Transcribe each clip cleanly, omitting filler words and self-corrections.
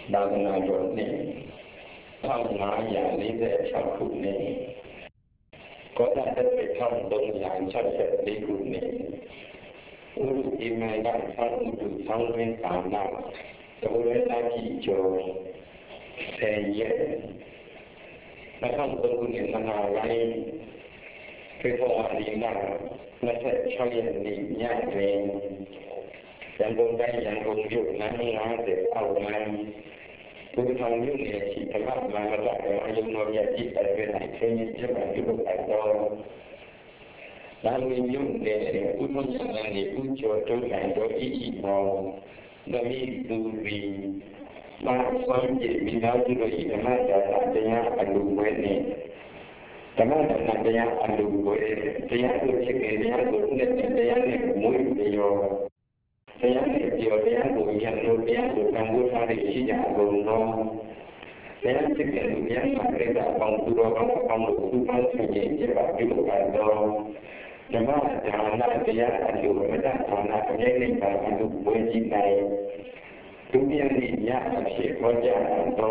သာသနာတော်နှစ်1546ခုနှစ်ကောသတ္တ1364ခုနှစ်ဥရုအိမန္တသာဥတုဆောင်းတွင်ကာလသဝရတကြီးကျော်10ရက်2003ခုနှစ်မနာပိုင်းဖေဖော်ဝါရီလ26ရက်နေ့ညတွင်ရန်ကုန်တိုင်းရန်ကုန်မြို့လမ်း50အောက်လမ်းဘုရားမြို့နယ်ရှိဓမ္မမန္တလာအယုံတော်မြတ်ကြီးအပြင်၌ဆင်းရဲပြတ်ပြုလုပ်အပ်သောသာဝတိမြို့နယ်ဥပ္ပညနာနေဥကျော်တုံးနိုင်တော်ဤမောသမီးသူပြီးမာဆွမ်းကြည့်မိသားစုတို့၏ဓမ္မဒါနတရားအလူဝဲနှင့်ဓမ္မဒါနတရားအလူဝဲတရားကိုချစ်ခင်တရားကိုနှစ်တရားနှင့်မွေးလျော်တရားနဲ့ပြောတရားကိုရန်လို့တရားကိုတန်ဖိုးထားတဲ့ရှိကြကုန်သောတရားစစ်တဲ့တရားမှာပြတဲ့အပေါင်းသူတော်ကောင်းအပေါင်းတို့သူပေါင်းဆင်ခြင်ကြပါပြုလုပ်အပ်သောဓမ္မဒါနတရားအကျိုးမတ္တဒါနအမြဲတမ်းပါပြုဝေကြည်နိုင်ဒုတိယနေ့ညအဖြစ်ဟောကြားသော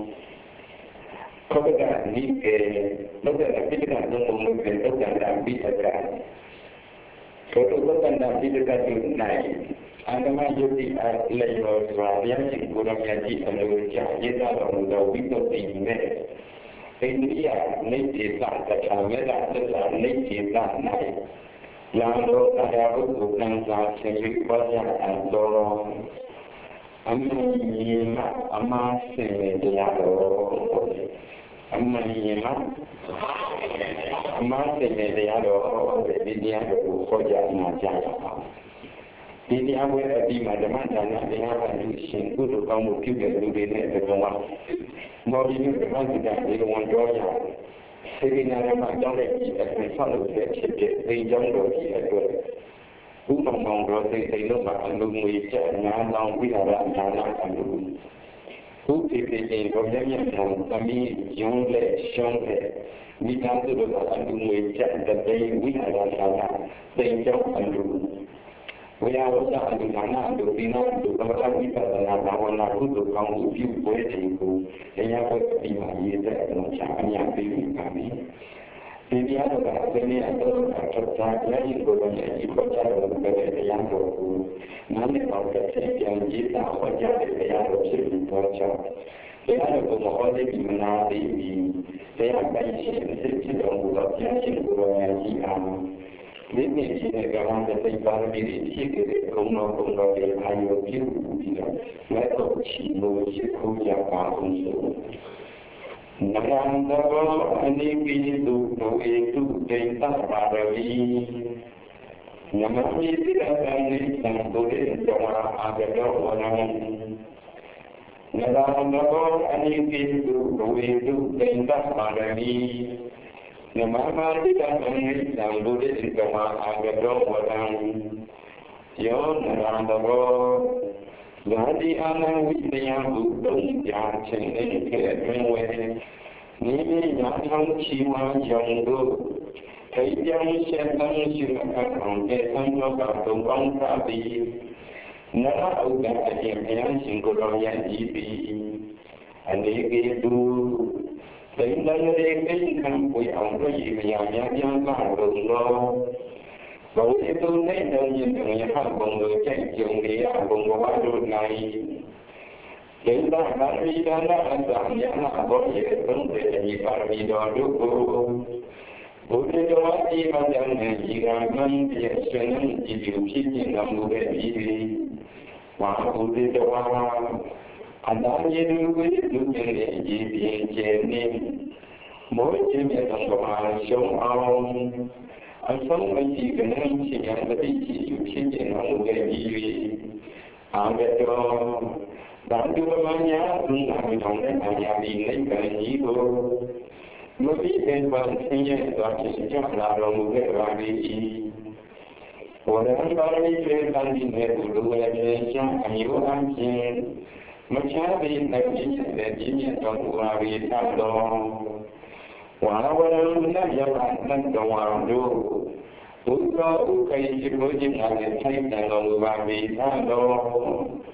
ကောပကနိကေလောကပိဋကသုံးပုံလို့ပြောတဲ့ဒါပိဋကသောတုပ္ပန္နပိဋကတိ၌အန္တမယုတိအလျောစွာဗျာတိကိုရမြတ်ကြီးအလိုကြရေးသားတော်မူသောဝိသုဒ္ဓိနဲ့ဣန္ဒိယနေတိသတ္ထာမေတ္တာသစ္စာနေတိသ၌လာသောတရားဟုကိုကံစားခြင်း၍ပေါ်ရအပ်သောအမယိမအမစေတရားတော်အမယိမအမစေတရားတော်ဒီတရားကိုဟောကြားနာကြားရအောင်ဒီတရားဝဲအပြီးမှာဓမ္မဒါနတရားပါလို့ရှင်ကုသိုလ်ကောင်းမှုပြုတဲ့လူတွေနဲ့တကွာမော်ဒီမျိုးဓမ္မစကားဒီဝန်တော်ရစေဒီနာရမှာကြောင်းတဲ့ဒီအပြင်ဆောက်လုပ်တဲ့ဖြစ်တဲ့အိမ်ကျောင်းတော်ကြီးအတွက်ဥပ္ပမောင်တော်စိတ်လုံးမှာအလုံးငွေကျနာလောင်ဝိဟာရအနာနာအမှုခုဒီပြည်ကြီးကိုမြတ်မြတ်ဆောင်သမီးယုံလက်ရှုံးတဲ့မိသားစုတို့ကအလုံးငွေကျတဲ့ဝိဟာရအနာနာစိတ်ကြောင်းအလုံးဝိဟာရအလူနာနာတို့ဒီနာတို့သမထဝိပဿနာဘာဝနာကုသိုလ်ကောင်းမှုပြုပွဲတွေကိုတရားဝတ်ပြီးမှရည်တဲ့အလုံးချအများပြီးပါပြီဒီတရားတော်ကဒီနေ့အတော့ဆက်စားရည်ကိုလည်းဒီပေါ်ချတော်တဲ့တရားတော်ကိုနားလည်အောင်တဲ့ပြန်ကြည့်တာဟောကြားတဲ့တရားတော်ဖြစ်ပြီးတော့ကြောင့်တရားတော်ကိုမဟောသိပြီးမနာသိပြီးတရားပိုင်ရှင်ဖြစ်တော်မူသောပြန်ရှင်ကိုယ်တော်ကြီးအားဒီနေ့ဒီကံတဲ့စိတ်ပါရမီရှိတဲ့ကုံတော်ရဲ့အာယုပြုပြီးတော့လက်တော့ချီလို့ရှိခိုးကြပါအောင်လို့နရံတော်အနိပိတုဒုဧတုဒိဋ္ဌပါရဝီနမမိတိကံနိသံဒုရေတောအာဂတောဝနံနရံတော်အနိပိတုဒုဧတုဒိဋ္ဌပါရဝီနမမတိကံနိသံဒုရေတောအာဂတောဝနံယောနရံတော်ဇာတိအာနဝိတယဟုတုံးပြခြင်းနဲ့အတွင်ဝဲနိမိညာထောင်းချီဝါကြောင့်တို့ထိပ်ကြောင်းရှင်းတန်းရှိမှအကောင်တဲ့သံဃာကတုံးကောင်းသာပြီးနရဥဒ္ဒအကျင့်ဘုရားရှင်ကိုယ်တော်ရဲ့ဤပြီးအနေကေတုသိမ့်တရရဲ့ကိခံပွေအောင်လို့ဤမယာများများကလို့ဘုရားတုံးနဲ့တော်ရင်ရဟဘုံတို့ကြိုက်ကြုံရဘုံဘဝတို့၌ဒေဝနာရိဒါနာအတ္တယနာဘောရေသုံးတဲ့ဒီပါရမီတော်တို့ကိုဘုရားတော်အမှန်တန်နဲ့ဤကံမှန်ပြည့်စုံကြည်ပြုဖြစ်ခြင်းတော်မူတဲ့ဤသည်ဝါဘုရားတော်အတ္တယေလူဝိလူကျင်တဲ့ဤပြင်းခြင်းနှင့်မောခြင်းမြတ်တော်မှာရှုံးအောင်အဆုံးမရှိကနေရှိရတဲ့ဖြစ်ခြင်းတော်မူတဲ့ဤသည်အာဂတောသာဓုမညာဘုရားတော်နဲ့အရာဒီနိဗ္ဗာန်ကြီးကိုမပိပေပါဆင်းရဲသွားခြင်းကြောင့်လာတော်မူခဲ့ပါ၏။ဘောရံပါရမီတွေတန်ဒီနဲ့ဘုရားရဲ့ကျမ်းအမျိုးအချင်းမချားပြီးနိုင်တဲ့ပြည့်တော်မူပါ၏သာတော်ဝါဝရဏနယဝတန်တော်ဝါတို့ဘုရားဥက္ကဋ္ဌကိုခြင်းအားဖြင့်ထိုင်တော်မူပါ၏သာတော်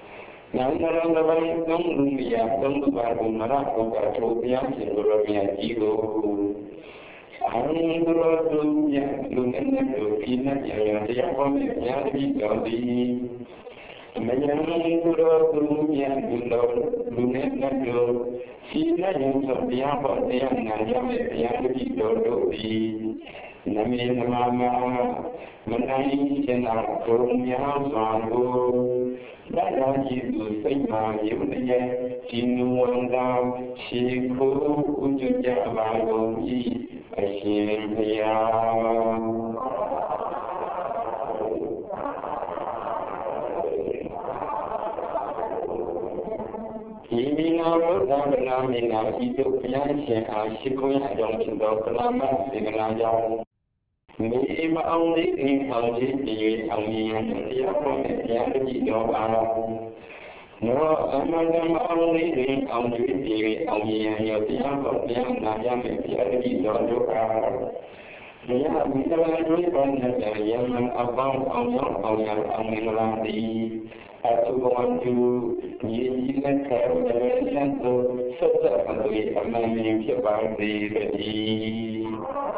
Yang dalam dunia baru merakukan yang sebelumnya itu anggur dunia dunia yang siapa yang dikali menyanggur dunia dunia sila yang siapa yang dikali nami nama menai jenak dunia sanggup Dalam hidup saya yang jinuang siku ujung jalan asyiknya. Ini nama hidup yang asyiknya yang cinta selama dengan jauh. Ini mahu ini yang siapa yang dijual. No, aman mahu ini yang siapa yang yang dijual. Dia mengalami banyak yang abang yang mengalami atau bantu yang kalau dengan itu serta bagi aman yang siapa di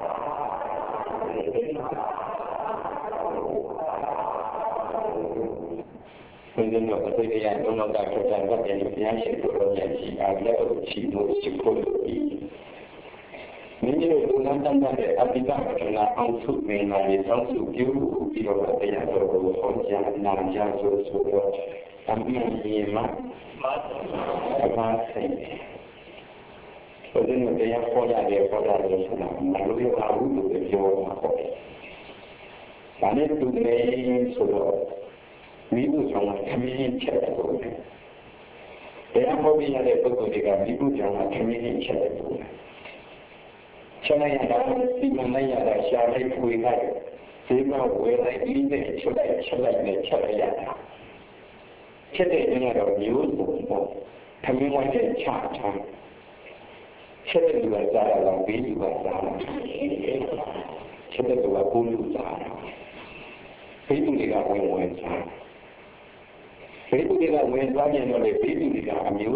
Kemudian kemudian lembaga kerjaan yang psikologi ada psikologi. Ini dengan tanda apabila kena untuk mengenai satu biologi yang berbahaya yang namanya sesuatu kami memang masih. Kemudian dia pola sana lalu baru berjuang. Karena itu ini sudah Ibu jangan kami cakap boleh. Yang hobi ada pekerjaan ibu jangan kami cakap boleh. Cara yang dapat di mana yang ada syariat kuihat, sehingga boleh ini cara yang. Cara yang ada bius, kami macam cara. Cara juga cara lagi juga cara. Cara juga bulu cara. Itu juga orang cara. Itu kita mengenai oleh itu kita ambil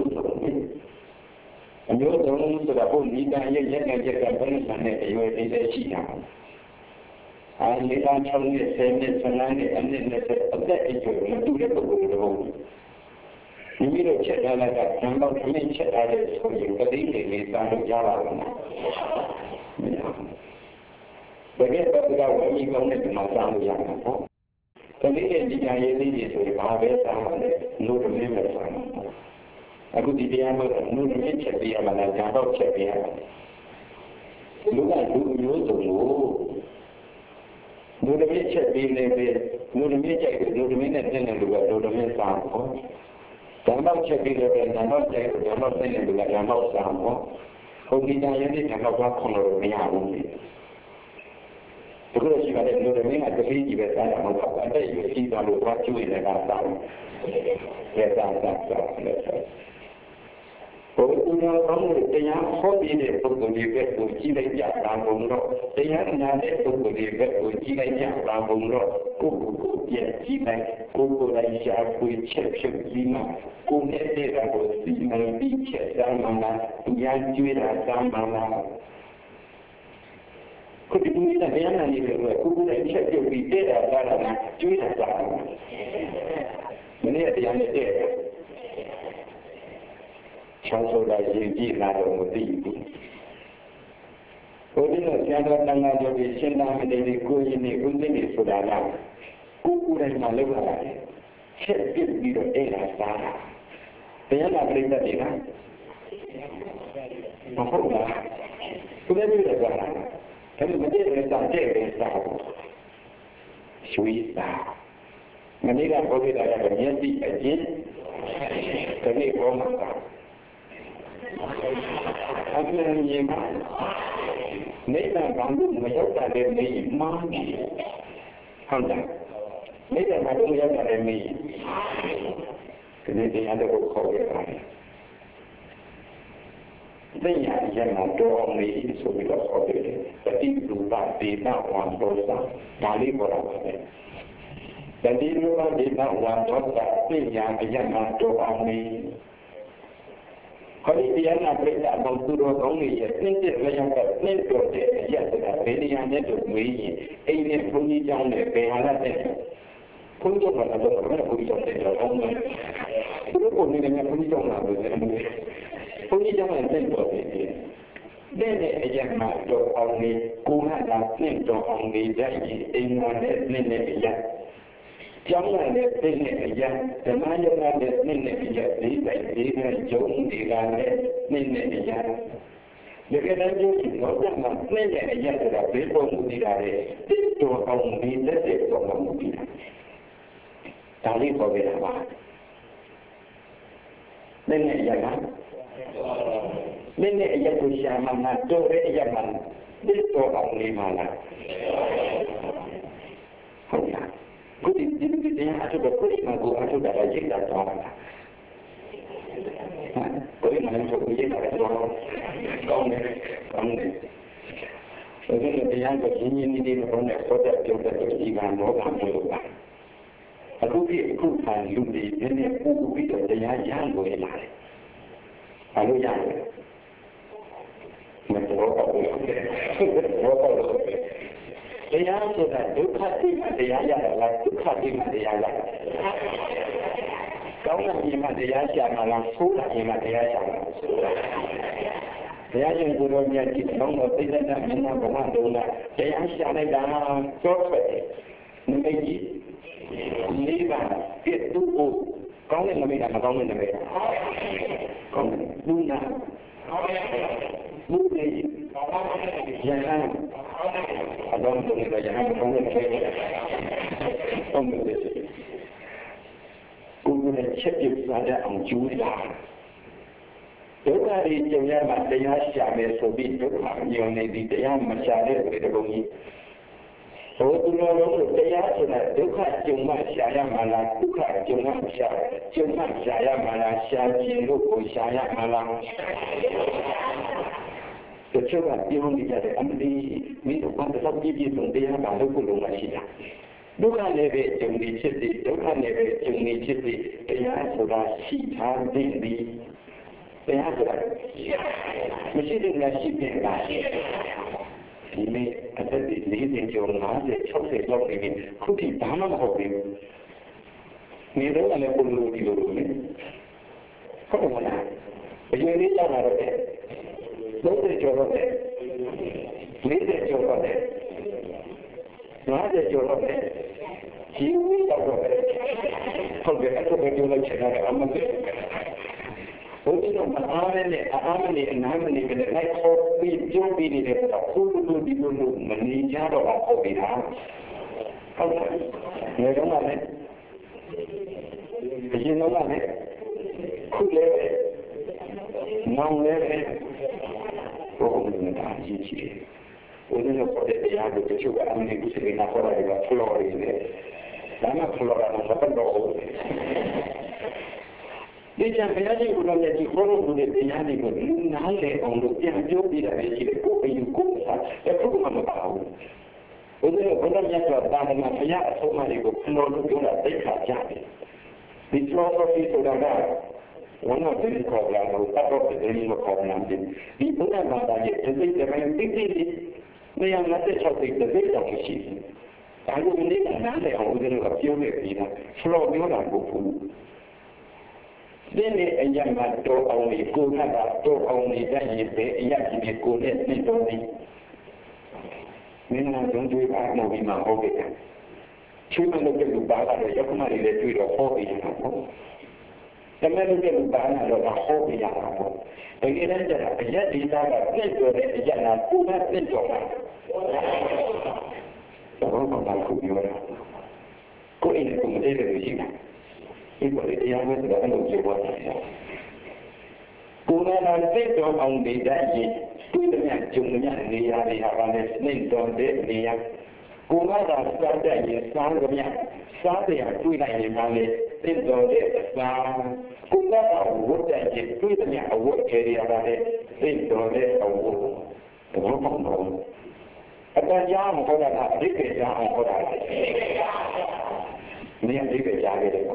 sudah pun kita yang jaga perusahaan itu tidak siap. Kita cari senang anda ada itu dia betul. Ini cerita lagi, kalau kami cerita ada sesuatu kita harus jalan. Bagaimana kita ini masalah yang apa? Tapi jika ini sebagai sama nur memang. Aku tidak mahu nur mencari mana jauh cari. Luar dulu tunggu. Nur mencari nur mencari luar sama. Jauh cari jauh sama. Kau tidak ini jauh kalau yang Terus juga ada Indonesia ada di besar yang ada di dalam waktu ini datang. Kemudian kamu yang hobi ini berbudi berbuji jangan bungro. Yang nanti berbudi berbuji jangan bungro. Kuku yang kita kuku lagi aku cek lima. Kuku ini aku lima cek sama yang juga sama. Kebetulan yang nanti kebetulan saya berbeda dalam juga sama. Ini yang ada. Contoh lagi di dalam itu. Kemudian yang tengah jadi senang dari ini sudah lama. Kukuran malu lagi. Saya berbeda dengan sana. Yang nak berita dengan. Mahulah. Sudah berbeda dengan. Tapi mereka tahu Swiss. Mereka boleh ada menjadi agen, tapi orang tak. Apa yang memang mereka bangun mereka dari mana? Hendak mereka bangun mereka dari mana? Kemudian ada kau. Dengan yang ada ini sudah ada, tapi lupa tidak orang dosa dari orang lain. แต่ที่รู้ว่าดีนะวันทศกัณฐ์ที่ยังไปยังมาตัวเอานี้เขาที่ยังนับเป็นบางตัวของนี้นี่จะเรื่องแบบนี่ตัวเด็กยังจะเป็นยังเนี่ยตัวนี้ไอ้เนี่ยพวกนี้จังเนี่ยเป็นอะไรเนี่ยพวกนี้มันอะไรพวกนี้พวกนี้จังเนี่ยเราต้องพวกนี้เนี่ยพวกนี้จังเราเนี่ยพวกนี้จังเนี่ยเป็นตัวเด็กเนี่ยยังมาตัวเอานี้กูน่าจะเนี่ยตัวเอานี้ได้เองมาเนี่ยยังจังเลยเนี่ยแต่มาอย่างนั้นเนี่ยดีไปดีนะจงดีกันเนี่ยเดี๋ยวก็นั้นอยู่ที่เราจะมาเนี่ยแต่เป็นคนดีกันที่ตัวเอานี้ได้ตัวเอานี้ตอนนี้พอเวลาว่าเนี่ยอย่างนั้นเนี่ยตัวชามันตัวเนี่ยมันที่ตัวเอานี้มาละKudi yang ada berkuli magu ada dah jadi dah tahu. Kudi mana tu kudi dah tahu. Kau ni. Jadi yang begini ni orang nak sudah juga ikan orang mula. Aku kan ludi ni aku itu yang boleh lah. Lalu yang macam apa? Dia sudah duka dia lah, duka dia lah. Kau nak iman dia siapa langsung nak iman dia siapa. Dia yang gurunya kita orang tidak nak minta bantuan. Dia yang siapa dah sobat, ni itu kau ni nama dia kau ni. Kau Luna. Mungkin jangan abang tu ni jangan kamu ni guna cekik saja angjulah dokari jangan macam siapa sobi dokar yang ni dia macam ada begini orang dia sudah dokar cuma saya malah dokar cuma saya malah saya jiru saya malah Coba dia menjadi amri, minum pada dia pun dia baru pulang lagi. Bukan lebih jumlah ciri, dia sudah sihat tinggi, dia sudah mesti dengan sihat. Ini ada di sini jumlah dia cukup jauh ini, kuti tanam hobi. Ni orang yang perlu diurus. Kau mana? Begini cara dia. Boleh coba deh, boleh coba deh, boleh coba deh, cium coba deh. Kalau begitu bagaimana cara amal deh? Untuk amal ni kita nak kopi jobi ni kita kudu menijar orang kopi dah. Kalau ni orang ni, begini orang ni, kuda, nangge. Orang minta cici, orang nak pada dia betul juga ambil busuk nak orang juga flor ini, lama flor anak siapa tahu. Dia jangan jadi orang jadi orang boleh dia ni pun nalai orang dia jauh dia jadi kopi sah, tapi mana tahu. Orang yang berada di mana semua itu flor itu nak dekat jadi. Di flor itu sudah Orang beri korban, orang beri korban jadi. Di mana mana jadi orang tinggi ni yang nanti cakap jadi tak mesti. Kalau ini mana yang orang lapis ni, flow ni orang buku. Jadi yang mana orang ikut ada orang ni dah jadi yang ini ikut ni tu. Memang tujuh orang ni memang okey. Cuma nak lupa ada yang kemarin itu hobi yang Jangan lupa ada hobi yang apa. Begini saja. Jadi dalam itu jangan lupa itu. Orang mampu juga. Kau ini kemudian berusia. Ibu dia yang sudah menunjukkan saya. Kuna nanti orang beda je. Punya jumlah dia orang ni dia. Kuna rasa dia sangatnya. Sahaja yang tujuan yang mana itu dia. Kuna awak dia tujuan yang awak cari apa itu dia awak. Orang Ada yang kau dah ada, dia yang kau dah ada. နေရာလေးပဲကြားခဲ့တယ်ပေါ့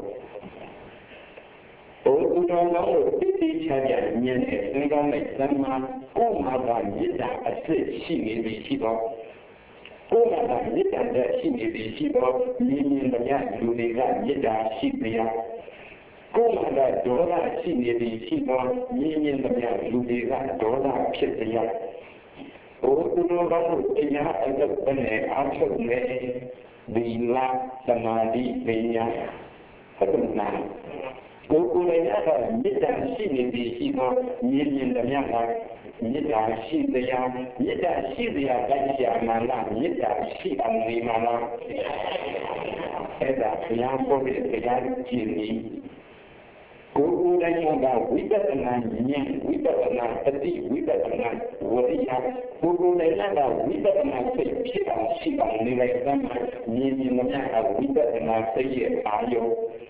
ဘုရားတော်ကိုတိတိကျကျမြင်တဲ့သင်္ကောင်းနဲ့သမ္မာကိုယ်မှာကမြစ်တာအစစ်ရှိနေပြီရှိတော့ကိုယ်မှာကမြစ်တာတဲ့ရှိနေပြီရှိတော့မြင်မြင်တရားလူတွေကမြစ်တာရှိတရားကိုယ်မှာကဒေါသရှိနေပြီရှိတော့မြင်မြင်တရားလူတွေကဒေါသဖြစ်တရားဘုရားတော်ကိုတရားအပ်တဲ့အားထုတ်နေဒီလာသမာဓိပညာဟုတ်နာကိုယ်လည်းကမေတ္တာရှိနေပြီရှိတော့မြင်မြင်တရားကမေတ္တာရှိတရားမေတ္တာရှိတရားတိုင်းရှိအမှန်လားမေတ္တာရှိအောင်နေမှာလားအဲ့ဒါဘုရားပေါ်တဲ့တရားကြည့်နေကိုယ်လည်းကဝိပဿနာဉာဏ်ဝိပဿနာတတိဝိပဿနာဝိရိယကိုယ်လည်းကဝိပဿနာစိတ်ဖြစ်အောင်ရှိအောင်နေလိုက်တဲ့မြင်မြင်တရားကဝိပဿနာစိတ်ရဲ့အာယု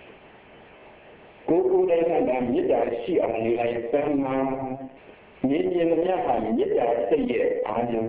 ကိုယ်လည်းကမေတ္တာရှိအောင်နေလိုက်သမ်းမှာမြင်မြင်များဟာမေတ္တာစိတ်ရဲ့အာရုံ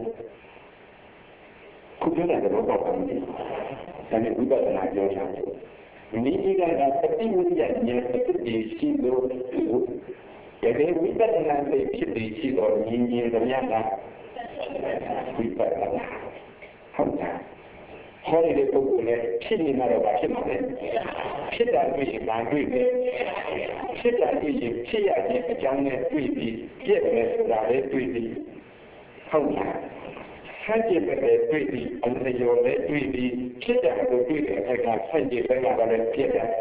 ခုပြောတဲ့တော့ပေါ့တယ်ဒါနဲ့ဝိပဿနာပြောချင်တယ်မိမိကတတိဝိယဉာဏ်တတိရှိလို့ဒီဝိပဿနာစိတ်ဖြစ်ပြီးရှိတော့မြင်မြင်များကဝိပဿနာဟုတ်တယ်ဟောတဲ့ပုဂ္ဂိုလ်နဲ့ဖြစ်နေတော့ဘာဖြစ်မှာလဲဖြစ်တာတွေ့ရင်ဘာတွေ့လဲဖြစ်တာတွေ့ရင်ဖြစ်ရခြင်းအကြောင်းနဲ့တွေ့ပြီးပြည့်တယ်ဆိုတာလည်းတွေ့ပြီးဟုတ်လားဆန့်ကျင်ဘက်လည်းတွေ့ပြီးအလျော်လည်းတွေ့ပြီးဖြစ်တာကိုတွေ့တဲ့အခါဆန့်ကျင်ဘက်ကလည်းဖြစ်တယ်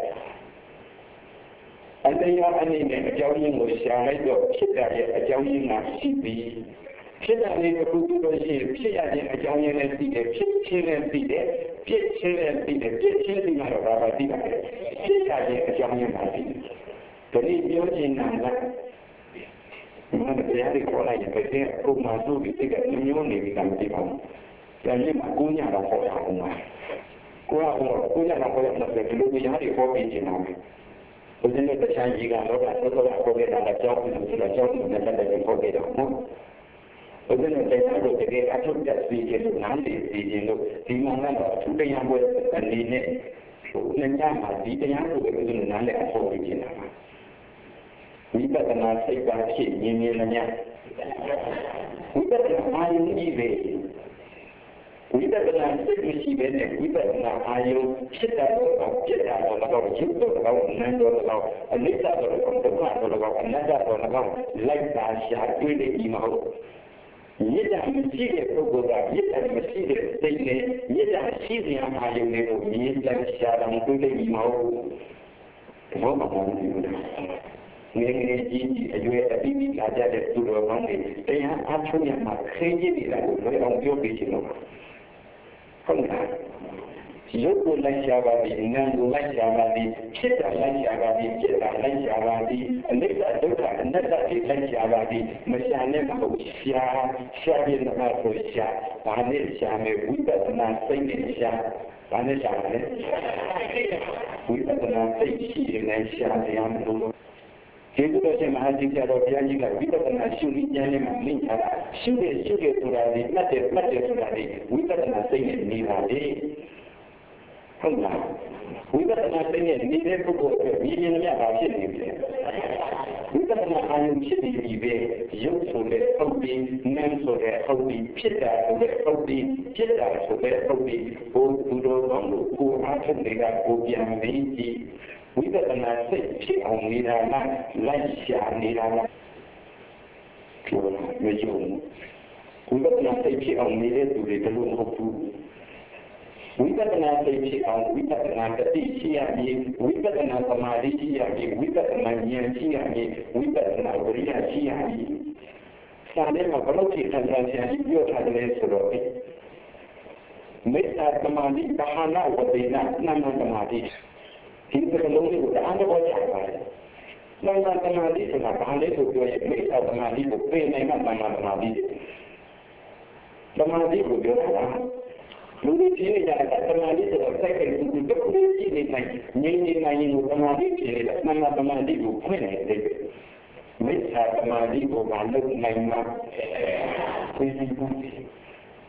အလျော်အနေနဲ့အကြောင်းရင်းကိုရှာလိုက်တော့ဖြစ်တာရဲ့အကြောင်းရင်းကရှိပြီးဖြစ်တာလေးကိုခုလို့ရှိရင်ဖြစ်ရခြင်းအကြောင်းရင်းနဲ့သိတယ်ဖြစ်ခြင်းနဲ့သိတယ်ပြည့်ခြင်းနဲ့သိတယ်ပြည့်ခြင်းသိမှတော့ဘာသိတာလဲဖြစ်ရခြင်းအကြောင်းရင်းပါသိတယ်ဒါလေးပြောချင်တာကမနတရားတွေခေါ်လိုက်ရင်ပဲပုံမှန်လို့ဒီကမျိုးနေပြီကမသိပါဘူးဒါနဲ့မှကိုညာတော့ဟောရအောင်ပါကိုညာတော့ဟောရမှာပဲဒီလိုများတွေဟောပြီးချင်တာပဲဘုရားနဲ့တရားကြီးကတော့သောတာခေါ်ခဲ့တာကြောင်းလို့ဆိုတာကြောင်းနဲ့တက်တဲ့ခေါ်ခဲ့တော့ဟုတ်ဘုရားနဲ့တရားတို့တကယ်အထုတ်တဲ့စီခြင်းလို့နားလည်စီခြင်းလို့ဒီမှာတော့သူတရားပွဲအနေနဲ့ဉာဏ်မှာဒီတရားတို့ကိုဘုရားနားလည်အထုတ်ပြီးခြင်းတာပါဝိပဿနာစိတ်ပါဖြစ်မြင်မြင်များဝိပဿနာအာယုကြီးပဲဝိပဿနာစိတ်မရှိဘဲနဲ့ဝိပဿနာအာယုဖြစ်တာတော့ဖြစ်တာတော့တော့ရုပ်တော့တော့နာမ်တော့တော့အနိစ္စတော့ဒုက္ခတော့တော့အနတ္တတော့တော့လိုက်တာရှာတွေ့နေပြီမဟုတ်မေတ္တာမရှိတဲ့ပုဂ္ဂိုလ်ကမေတ္တာမရှိတဲ့စိတ်နဲ့မေတ္တာရှိတဲ့အာယုလေးကိုမြင်ကြရှာတာတွေ့နေပြီမဟုတ်ဘောမပေါ်ဘူးငယ်ငယ်ကြီးအရွယ်အပိပိလာကြတဲ့သူတော်ကောင်းတွေတရားအားထုတ်ရမှာခင်းကြီးနေတာကိုလည်းအောင်ပြောပြချင်လို့ဟုတ်လားရုပ်ကိုလိုက်ရှာပါသည်နာမ်ကိုလိုက်ရှာပါသည်ဖြစ်တာလိုက်ရှာပါသည်ဖြစ်တာလိုက်ရှာပါသည်အနိစ္စဒုက္ခအနတ္တဖြစ်လိုက်ရှာပါသည်မရှာနဲ့မဟုတ်ရှာပြတဲ့မှာဆိုရှာဘာနဲ့ရှာမယ်ဝိပဿနာစိတ်နဲ့ရှာဘာနဲ့ရှာလဲဝိပဿနာစိတ်ရှိနေရှာတရားမလို့ဒီလိုချင်းမဟာကြီးကြတော့ဘုရားကြီးကဝိပဿနာရှုပြီးဉာဏ်နဲ့မှသိချတာရှုတယ်ဆိုတာဒီမှတ်တယ်ဆိုတာဒီဝိပဿနာစိတ်နဲ့နေတာလေဟုတ်လားဝိပဿနာစိတ်နဲ့နေတဲ့ပုဂ္ဂိုလ်အတွက်ဒီဉာဏ်များပါဖြစ်နေတယ်ဝိပဿနာအာရုံဖြစ်နေပြီပဲရုပ်ဆိုတဲ့ပုဂ္ဂိုလ်နာမ်ဆိုတဲ့ပုဂ္ဂိုလ်ဖြစ်တာဆိုတဲ့ပုဂ္ဂိုလ်ဖြစ်တာဆိုတဲ့ပုဂ္ဂိုလ်ဘုသူတော်ကောင်းတို့ကိုအားထုတ်တွေကကိုပြန်ပြီးကြည့်ဝိပဿနာစိတ်ဖြစ်အောင်နေတာလားလိုက်ရှာနေတာလားပြောမယုံဝိပဿနာစိတ်ဖြစ်အောင်နေတဲ့သူတွေဘယ်လိုမဟုတ်ဘူးဝိပဿနာစိတ်ဖြစ်အောင်ဝိပဿနာတတိရှိရမည်ဝိပဿနာသမာဓိရှိရမည်ဝိပဿနာဉာဏ်ရှိရမည်ဝိပဿနာဝိရိယရှိရမည်စာထဲမှာဘယ်လိုဖြစ်ခံစားရရှိပြောထားတယ်ဆိုတော့မေတ္တာသမာဓိဘာဝနာဝေဒနာနာမသမာဓိဒီကလုံးလေးကိုအားတော့ကြပါတယ်။သမာဓိဆိုတာဘာလဲဆိုပြောရင်မေတ္တာသမာဓိကိုပြင်နိုင်မှသမာဓိ။သမာဓိကိုပြောတာလူတွေကြည့်နေကြတာသမာဓိဆိုတော့စိုက်တဲ့သူတို့ကိုကြည့်နေနိုင်ငြိမ်နေနိုင်ရင်သမာဓိဖြစ်နေတာသမာဓိကိုဖွင့်နေတယ်။မေတ္တာသမာဓိကိုမလုပ်နိုင်မှာပြင်နိုင်ပါ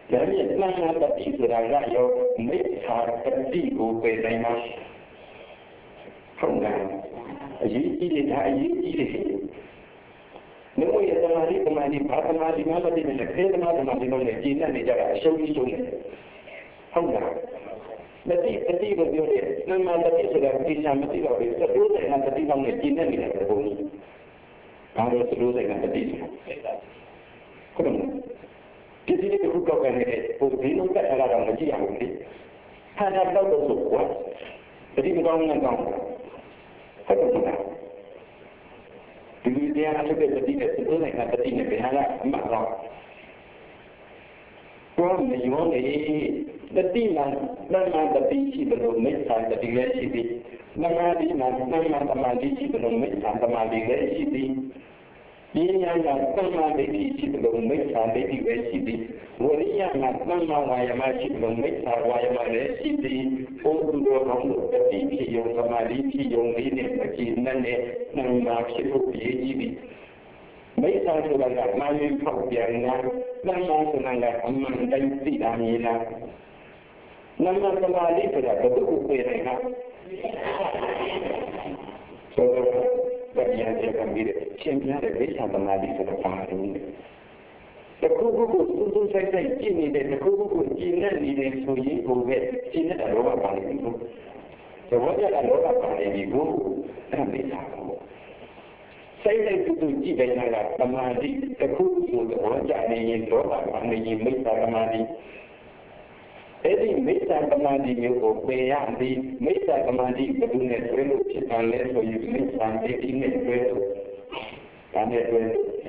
ဒါနဲ့မှန်မှန်တတိဆိုတာကရောမိစ္ဆာတတိကိုပယ်နိုင်မှာဟုတ်လားအရေးကြီးတယ်ဒါအရေးကြီးတယ်ဘုရားသမာဓိသမာဓိဘာသမာဓိမှမသိနဲ့ခေသမာဓိမှဒီလိုနဲ့ကျင့်နေကြတာအရှုံးကြီးဆုံးဟုတ်လားတတိကိုပြောတယ်မှန်မှန်တတိဆိုတာဒီချာမသိတော့ဘူးသတိုးတဲ့တတိကောင်းနဲ့ကျင့်နေတယ်ဘုန်းကြီးဘာလို့သတိုးတဲ့တတိဟုတ်လားဒီစီကိုခုကောက်ကနေပုံဒီလိုကအဲ့ဒါတော့မကြည့်အောင်လေခန္ဓာတော့လို့ဆိုကွာတတိမကောင်းနဲ့ကောင်းဟုတ်လားဒီလိုတရားအထုတ်တဲ့တတိနဲ့သတိုးတဲ့တတိနဲ့ဘယ်ဟာကအမှန်တော့ကိုယ်မြင်ရုံနဲ့တတိမှာမှန်မှန်တတိရှိတယ်လို့မိစ္ဆာတတိလည်းရှိသည်သမာဓိမှာမှန်မှန်သမာဓိရှိတယ်လို့မိစ္ဆာသမာဓိလည်းရှိသည်ဉာဏ်ကသမာဓိရှိတယ်လို့မိစ္ဆာဒိဋ္ဌိလည်းရှိသည်ဝိရိယကသမာဝါယမရှိတယ်လို့မိစ္ဆာဝါယမလည်းရှိသည်ဘုသူတော်ကောင်းတို့တတိဖြစ်ယုံသမာဓိဖြစ်ယုံလေးနဲ့အကြည်နဲ့နှံပါဖြစ်ဖို့ရည်ကြီးသည်မိစ္ဆာဆိုတာကမာနဖောက်ပြန်တာသမာဆိုတာကအမှန်တိုင်းသိတာမြင်တာနမသမာဓိဆိုတာဘုသူကိုပြေနေတာဆိုတော့တရားကျမ်းပြီးရှင်းပြတဲ့မိစ္ဆာသမာဓိဆိုတာဘာလို့လဲတခုခုကိုစူးစူးဆိုင်ဆိုင်ကြည့်နေတဲ့တခုခုကိုကြည့်နေနေတဲ့ဆိုရင်ကိုပဲကြည့်နေတဲ့လောကပါလိမ့်မယ်။ဒီဝါကြတဲ့လောကပါလိမ့်မယ်ကိုအဲ့ဒါမိစ္ဆာကိုစိတ်နဲ့တူတူကြည့်တဲ့ကသမာဓိတခုခုကိုဝါကြနေရင်လောကပါနေရင်မိစ္ဆာသမာဓိအဲ့ဒီမိစ္ဆာသမာဓိမျိုးကိုပယ်ရသည်မိစ္ဆာသမာဓိဘယ်သူနဲ့တွဲလို့ဖြစ်တယ်လဲဆိုရင်မိစ္ဆာဒိဋ္ဌိနဲ့တွဲလို့ဒါနဲ့တွဲ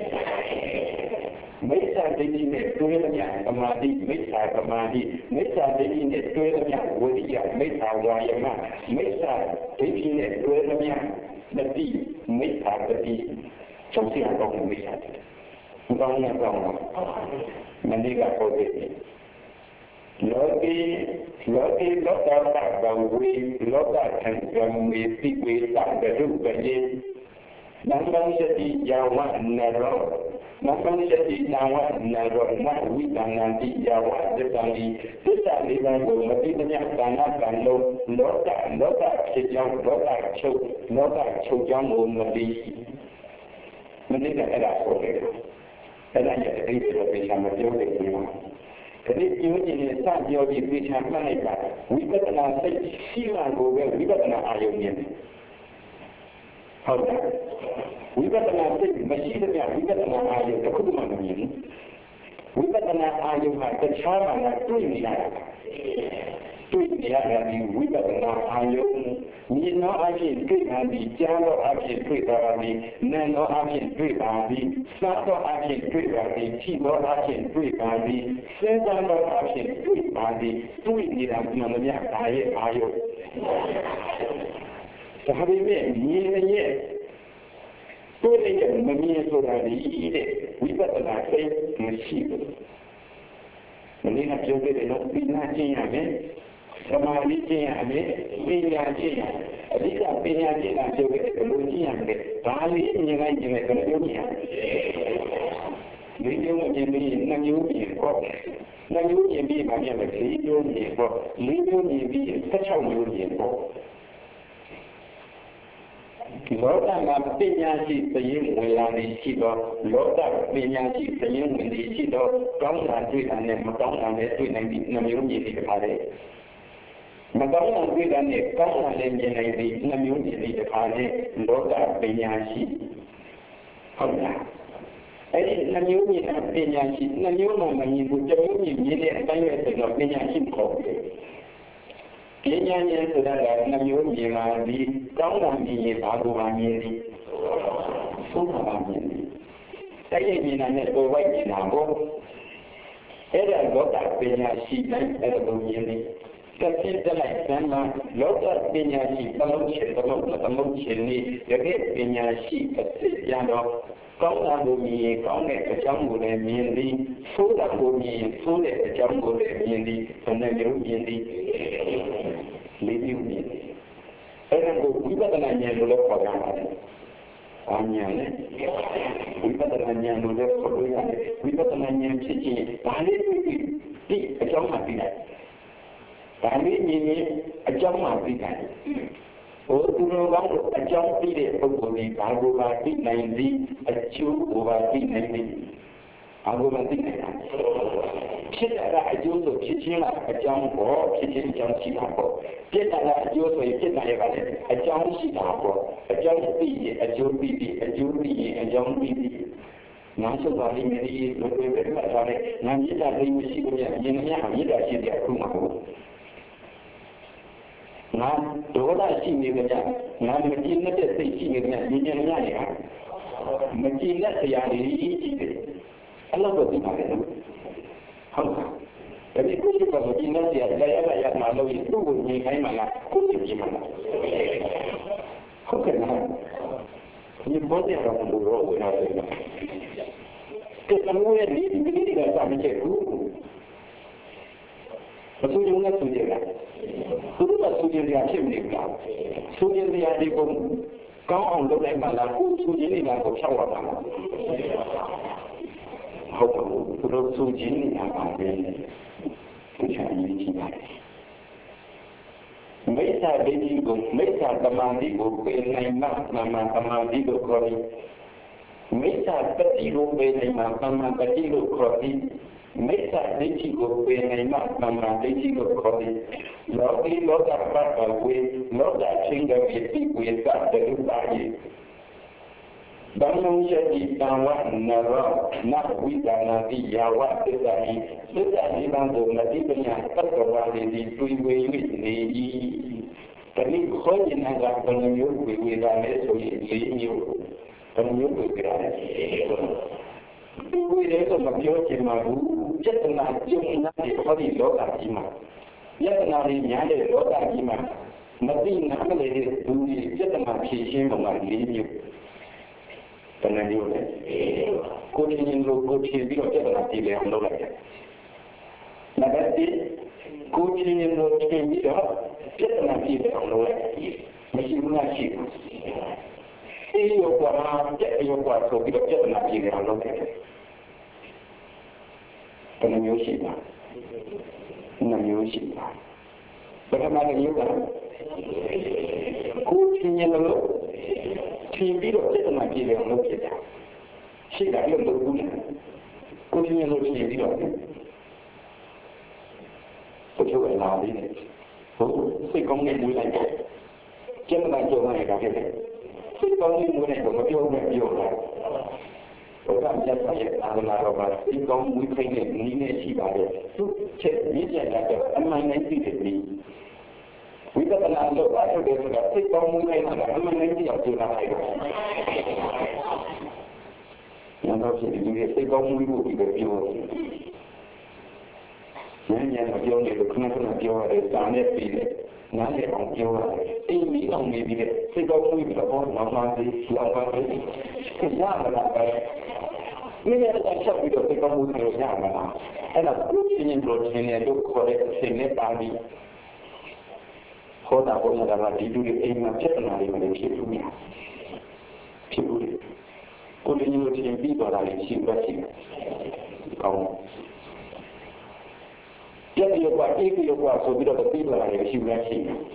မိစ္ဆာဒိဋ္ဌိနဲ့တွဲလို့သမာဓိမိစ္ဆာသမာဓိမိစ္ဆာဒိဋ္ဌိနဲ့တွဲလို့ဝိရိယမိစ္ဆာဝါယမမိစ္ဆာဒိဋ္ဌိနဲ့တွဲလို့တတိမိစ္ဆာတတိချုပ်စီအောင်မိစ္ဆာတတိဘာလို့လဲကောင်းမနေ့ကပြောတယ်လောကေလောကတာဘဝေလောကထံကမေတိဝေတကရုပယေနံပါစတိယာဝနရောနံပါစတိနာဝနရောနဝိတနာတိယာဝသတ္တံဒီသစ္စာလေးပါးကိုမတိမညကာဏကံလုံးလောကဖြစ်ကြောင်းလောကချုပ်ကြောင်းကိုမတိမနေ့ကအဲ့ဒါဆိုတယ်အဲ့ဒါရဲ့အရေးတော်ပြန်မပြောတဲ့ဘူးဒီကျိုးကြီးနဲ့စပြောပြီးပြချမှတ်လိုက်တာဝိပဿနာစိတ်ရှိမှကိုပဲဝိပဿနာအာယုံမြင်တယ်ဟုတ်တယ်ဝိပဿနာစိတ်မရှိတဲ့ဝိပဿနာအာယုံတစ်ခုမှမမြင်ဘူးဝိပဿနာအာယုံကတခြားမှာတွေ့နေရတယ်တွေ့နေရတယ်ဒီဝိပဿနာအာယုံမြင်တော့အဖြစ်တွေ့တာဒီကြားတော့အဖြစ်တွေ့တာဒီနားတော့အဖြစ်တွေ့တာဒီစားတော့အဖြစ်တွေ့တာဒီကြည့်တော့အဖြစ်တွေ့တာဒီစဉ်းစားတော့အဖြစ်တွေ့တာဒီတွေ့နေတာမှန်များဒါရဲ့အာယုံဒါပေမဲ့မြင်ရဲ့တွေ့တဲ့မမြင်ဆိုတာဒီတဲ့ဝိပဿနာစိတ်မရှိဘူးမင်းကပြောခဲ့တယ်လို့ပြနာချင်းရမယ်သမာဓိကျင့်ရမယ်ပညာကျင့်ရအဓိကပညာကျင့်တာပြောခဲ့တယ်လို့ကျင့်ရတယ်ဒါလေးအရင်ကကျင့်တယ်ဆိုတော့ပြောရတယ်ဒီလိုကျင့်ပြီးနှစ်မျိုးပြင်ပေါ့နှစ်မျိုးပြင်ပြီးမှပြန်မယ်၄မျိုးပြင်ပေါ့၄မျိုးပြင်ပြီး16မျိုးပြင်ပေါ့လောကမှာပညာရှိသရင်ဝင်လာနေရှိတော့လောကပညာရှိသရင်ဝင်နေရှိတော့ကောင်းတာတွေ့တာနဲ့မကောင်းတာနဲ့တွေ့နိုင်ပြီးနှမျိုးမြင်နေကြပါတယ်မကောင်းတာတွေ့တာနဲ့ကောင်းတာလည်းမြင်နိုင်ပြီးနှမျိုးမြင်နေကြပါတယ်လောကပညာရှိဟုတ်လားအဲ့ဒီနှမျိုးမြင်တဲ့ပညာရှိနှမျိုးမှမမြင်ဘူးတမျိုးမြင်တဲ့အတိုင်းပဲဆိုတော့ပညာရှိခေါ်တယ်ပညာဉာဏ်ဆိုတာကနှမျိုးမြင်လာပြီးကောင်းတာမြင်ရင်ဘာကိုမှမြင်သည်ဆုံးတာမြင်သည်တိုက်ရိုက်မြင်တာနဲ့ပေါ်ဝိုက်မြင်တာကိုအဲ့ဒါလောကပညာရှိတိုင်းအဲ့ဒါကိုမြင်သည်တတိတလိုက်ဆံမှာလောကပညာရှိသမုတ်ရှင်နေရခဲ့ပညာရှိအစစ်ရတော့ကောင်းတာကိုမြင်ရင်ကောင်းတဲ့အကြောင်းကိုလည်းမြင်သည်ဆိုးတာကိုမြင်ရင်ဆိုးတဲ့အကြောင်းကိုလည်းမြင်သည်ဘယ်နှမျိုးမြင်သည်လေးမျိုးမြင်သည်အဲ့ဒါကိုဝိပဿနာဉာဏ်လို့ခေါ်ရပါတယ်။ဘာဉာဏ်လဲဝိပဿနာဉာဏ်လို့ခေါ်လို့ရတယ်ဝိပဿနာဉာဏ်ဖြစ်ခြင်းဘာလေးတွေ့ đi ở trong mặt đi này tại vì nhìn ở trong mặt đi này ủa tôi nói bóng ở trong đi để không có gì cả vô và đi này đi ở chú và đi này đi aku nanti kita ada jual cicing lah kacang po cicing kacang siapa po kita ada jual so kita ada kacang siapa po kacang pi kacang pi masuk balik ni lebih berat lagi nanti dah lagi mesti punya jenisnya hanya dah siap rumah aku nah doa sini kerja nah mesti nak sini kerja jenisnya ni mesti nak siap diri Allah bagaimana? Hamka. Jadi kita kalau kita lihat gaya malu itu bunyi kayak mana? Kunci gimana? Hamka mana? Ini boleh orang buruk orang itu. Ketemu ini tidak sama cikgu. Maksudnya sudah lah. Sudah dia cemil lah. Sudah dia di pun kau orang tu lain malah sudah ni lah kau cakap apa? Hậu pro su chính là bảo vệ cái chuyện như thế này mấy sao đi đi cùng mấy sao tâm đi cùng bên này mà tâm đi được rồi mấy sao tất đi cùng bên này mà tâm đi được rồi mấy sao đi chỉ cùng bên này mà tâm đi chỉ được rồi nó đã bắt đầu quên nó đã sinh ra việc đi quên cả từ lúc này Bangun jadi tawa nara nak wita di Jawa tetapi bangun nanti banyak terkawal di tujuh ni. Tapi kau ni nak penyuh wita ni soal penyuh wita. Wita itu macam cemaru, jadi nak nanti kau di lokal cima, jadi nanti nyade lokal cima, nanti nak lagi tu jadi nak kisah mengalami. Tenang juga. Kau ingin kau ciri apa nak pilih anda lagi. Nanti kau ingin ciri apa nak pilih anda lagi. Mesti mengaji. Iyo kuat kau kita nak pilih anda lagi. Tenang juga. Tenang juga. Bagaimana juga? Kau ingin Tinggi tu kita nak pilih orang kita. Siapa yang berguna? Kuncinya tu tinggi tu. Betul ke lah ini? Sekarang ni mulai. Jangan jual mana kaki. Sekarang ni mulai tu jual lah. Orang jangan saya alam apa. Sekarang mulai ni siapa dia? Tu cek ni jangan ada. Aman nanti ni. Kita kena lupa sudah si kaum mulai nak menanti yang sudah ada. Yang tahu si kaum mulai kita jual. Yang jual ni kena jual sana pilih, nanti orang jual. Ini orang ni pilih si kaum mulai kita pun nama si siapa ni? Siapa nak? Ini ada siapa itu si kaum mulai siapa nak? Ada kucing tu korek sini tadi. Kota pun adalah di dunia ini macam mana mereka dunia. Cipuli. Kau ni macam ni adalah siapa? Kau. Jadi dia buat so bila betul adalah siapa?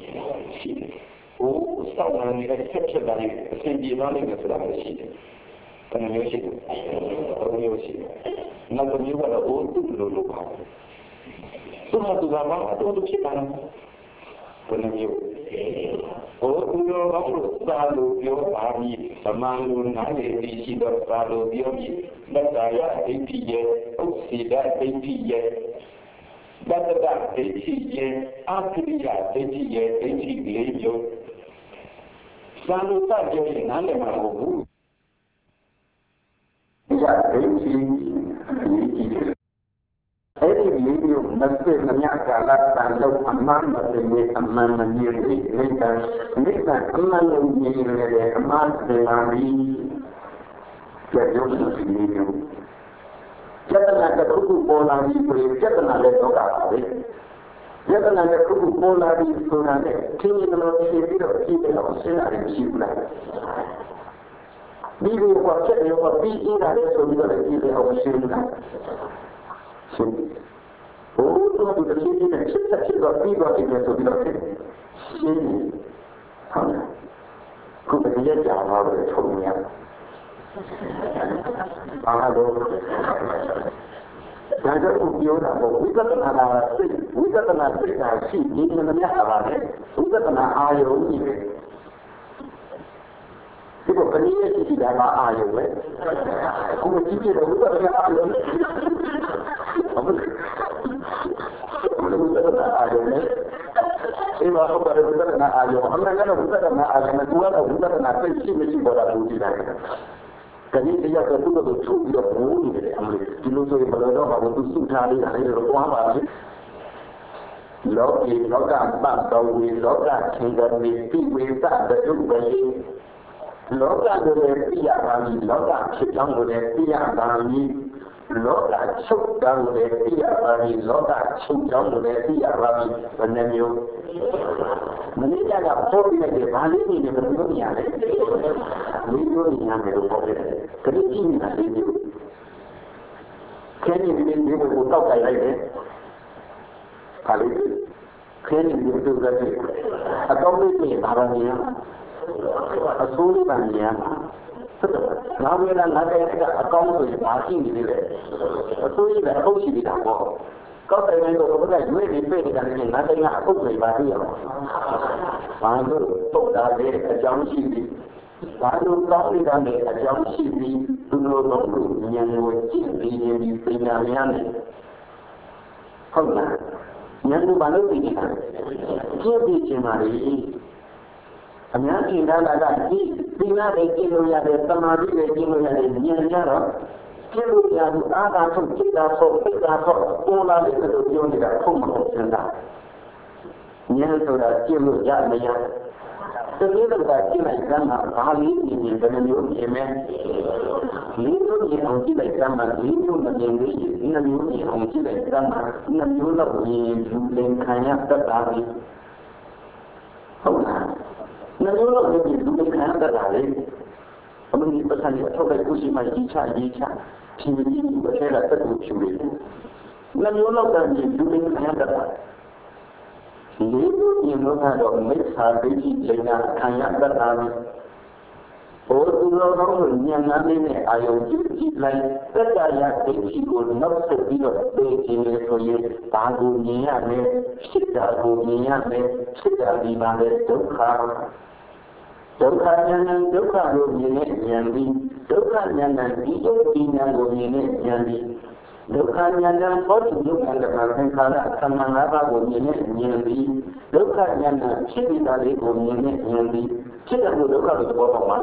Oh, sekarang ni ada siapa dari sendi mana yang sudah ada siapa? Tanah siapa? Orang siapa? Nak ni adalah untuk dulu. Semua tu zaman itu untuk siapa? Penuh. Oh, orang selalu dia pahami, semalu nanti di sini selalu dia berjaya dia, tidak dia, berada dia, akhirnya dia, selalu saja nanti mahu. Ya, dia. Ini video mesti menyatakan kalau aman bagi aman mandiri mereka aman mandiri aman selami jadi video. Jangan ada hukum pola di jangan ada doa. Jangan ada hukum pola di sana. Kini kalau video kita harus ada siapa. Video kuat video ini ada sudah kita harus တော့သူတည်းကြီးနဲ့ချက်တော့ပြီးတော့ဒီလိုဆိုပြီးတော့ရှင်းနေဟုတ်လားခုတည်းကြာတော့ပဲထုံရဘာလို့ဒါကြောင့်ပြောတာပေါ့ဝိပဿနာကစိတ်ဝိပဿနာစိတ်ကရှိနေတယ်များပါလေဝိပဿနာအာယုံကြီးပဲဒီကပဏိယရှိတာကအာယုံပဲအခုကြည့်ရတော့ဝိပဿနာအာယုံဝိပဿနာအာယုံနဲ့ဒီမှာဟုတ်ပါတယ်ဝိပဿနာအာယုံအမှန်ကတော့ဝိပဿနာအာယုံနဲ့သူကတော့ဝိပဿနာစိတ်ရှိမရှိပေါ်တာလို့ကြည့်တာကနေ့တရားကသူ့ကိုထုတ်ပြီးတော့ဘူးနေတယ်အမှန်ဒီလိုဆိုရင်ဘယ်တော့မှသူစုထားလေးတာလေတော့သွားပါလေလောကီလောကပတ်တော်ဝေလောကချင်းတော်ဝေတိဝေသတတုဝေလောကကိုလည်းပြရပါမည်လောကဖြစ်ကြောင်းကိုလည်းပြရပါမည်လောကချုပ်ကြောင်းကိုလည်းပြရပါမည်လောကချုပ်ကြောင်းကိုလည်းပြရပါမည်ဘယ်နှမျိုးမနေ့ကပေါ်ပြီးတဲ့ဘာလေးနေတယ်ဘယ်လိုမြင်ရလဲဒီလိုမြင်ရတယ်လို့ပြောတယ်ခရီးကြီးနေတာလေးမျိုးခင်းနေပြီးဒီကိုတောက်ကြိုက်လိုက်တယ်ခါလေးခင်းနေပြီးတော့အတော့လေးပြင်ဘာမှမမြင်အဆိုးလေးပါမြင်ငါဝေဒနာတဲ့အကောင်းဆိုရင်ဘာရှိနေလဲအဆိုးကြီးလည်းအဟုတ်ရှိနေတာပေါ့ကောက်တယ်လို့ဘုရားရွေးပြီးပြေးနေတာနဲ့ငါတိုင်းကအဟုတ်တွေပါသိရအောင်ဘာလို့တုတ်တာလဲအကြောင်းရှိပြီးဘာလို့ကောက်နေတာလဲအကြောင်းရှိပြီးသူတို့တော့ဉာဏ်ကိုကြည့်ပြီးပညာများနဲ့ဟုတ်လားဉာဏ်ကိုဘာလို့သိနေတာကြည့်ပြီးချင်ပါလေအများကြီးဒါကဒီသီလတွေကျင့်လို့ရတယ်သမာဓိတွေကျင့်လို့ရတယ်ဉာဏ်ကြတော့ကျင့်လို့ရဘူးအာသာထုတ်จิตတာထုတ်ပိတာထုတ်ပေါ်လာတယ်လို့ပြောနေတာဟုတ်မဟုတ်စမ်းတာဉာဏ်ဆိုတာကျင့်လို့ရမရတကယ်တော့ကျင့်လိုက်ကမ်းမှာဘာလေးနေနေဘယ်လိုမျိုးပြင်မဲလေးလို့ရအောင်ကျင့်လိုက်ကမ်းမှာလေးလို့မမြင်သေးဘူးဒီလိုမျိုးရအောင်ကျင့်လိုက်ကမ်းမှာနှစ်မျိုးတော့မြင်လူလင်ခံရတတ်တာပဲဟုတ်လားနှလုံးလုံးနဲ့ဒီလူတွေခံရတာလေအမှန်ဒီပစံရထုတ်တဲ့ကုရှိမှရေးချဖြင်းပြီးဘယ်ထဲကတက်ကိုဖြူနေတယ်နှလုံးလုံးကဒီလူတွေခံရတာလေးလို့ဒီလိုကတော့မိစ္ဆာဒိဋ္ဌိလိန်နာခံရတတ်တာပဲဘုသူတော်ကောင်းကိုဉာဏ်နဲ့နဲ့အာယုံကြည့်လိုက်တက်တာရဒိဋ္ဌိကိုနောက်ဆက်ပြီးတော့သိခြင်းလေဆိုရင်ဘာကိုမြင်ရလဲဖြစ်တာကိုမြင်ရမယ်ဖြစ်တာဒီမှာလေဒုက္ခဒုက္ခဉာဏ်ဒုက္ခကိုမြင်တဲ့ဉာဏ်ပြီးဒုက္ခဉာဏ်ဒီယုတ်ဒီဉာဏ်ကိုမြင်တဲ့ဉာဏ်ပြီးဒုက္ခဉာဏ်ဘောဓိဒုက္ခကသင်္ခါရသံဃာ၅ပါးကိုမြင်တဲ့ဉာဏ်ပြီးဒုက္ခဉာဏ်ဖြစ်နေတာလေးကိုမြင်တဲ့ဉာဏ်ပြီးဖြစ်တဲ့ဒုက္ခကိုသဘောပေါက်မှာ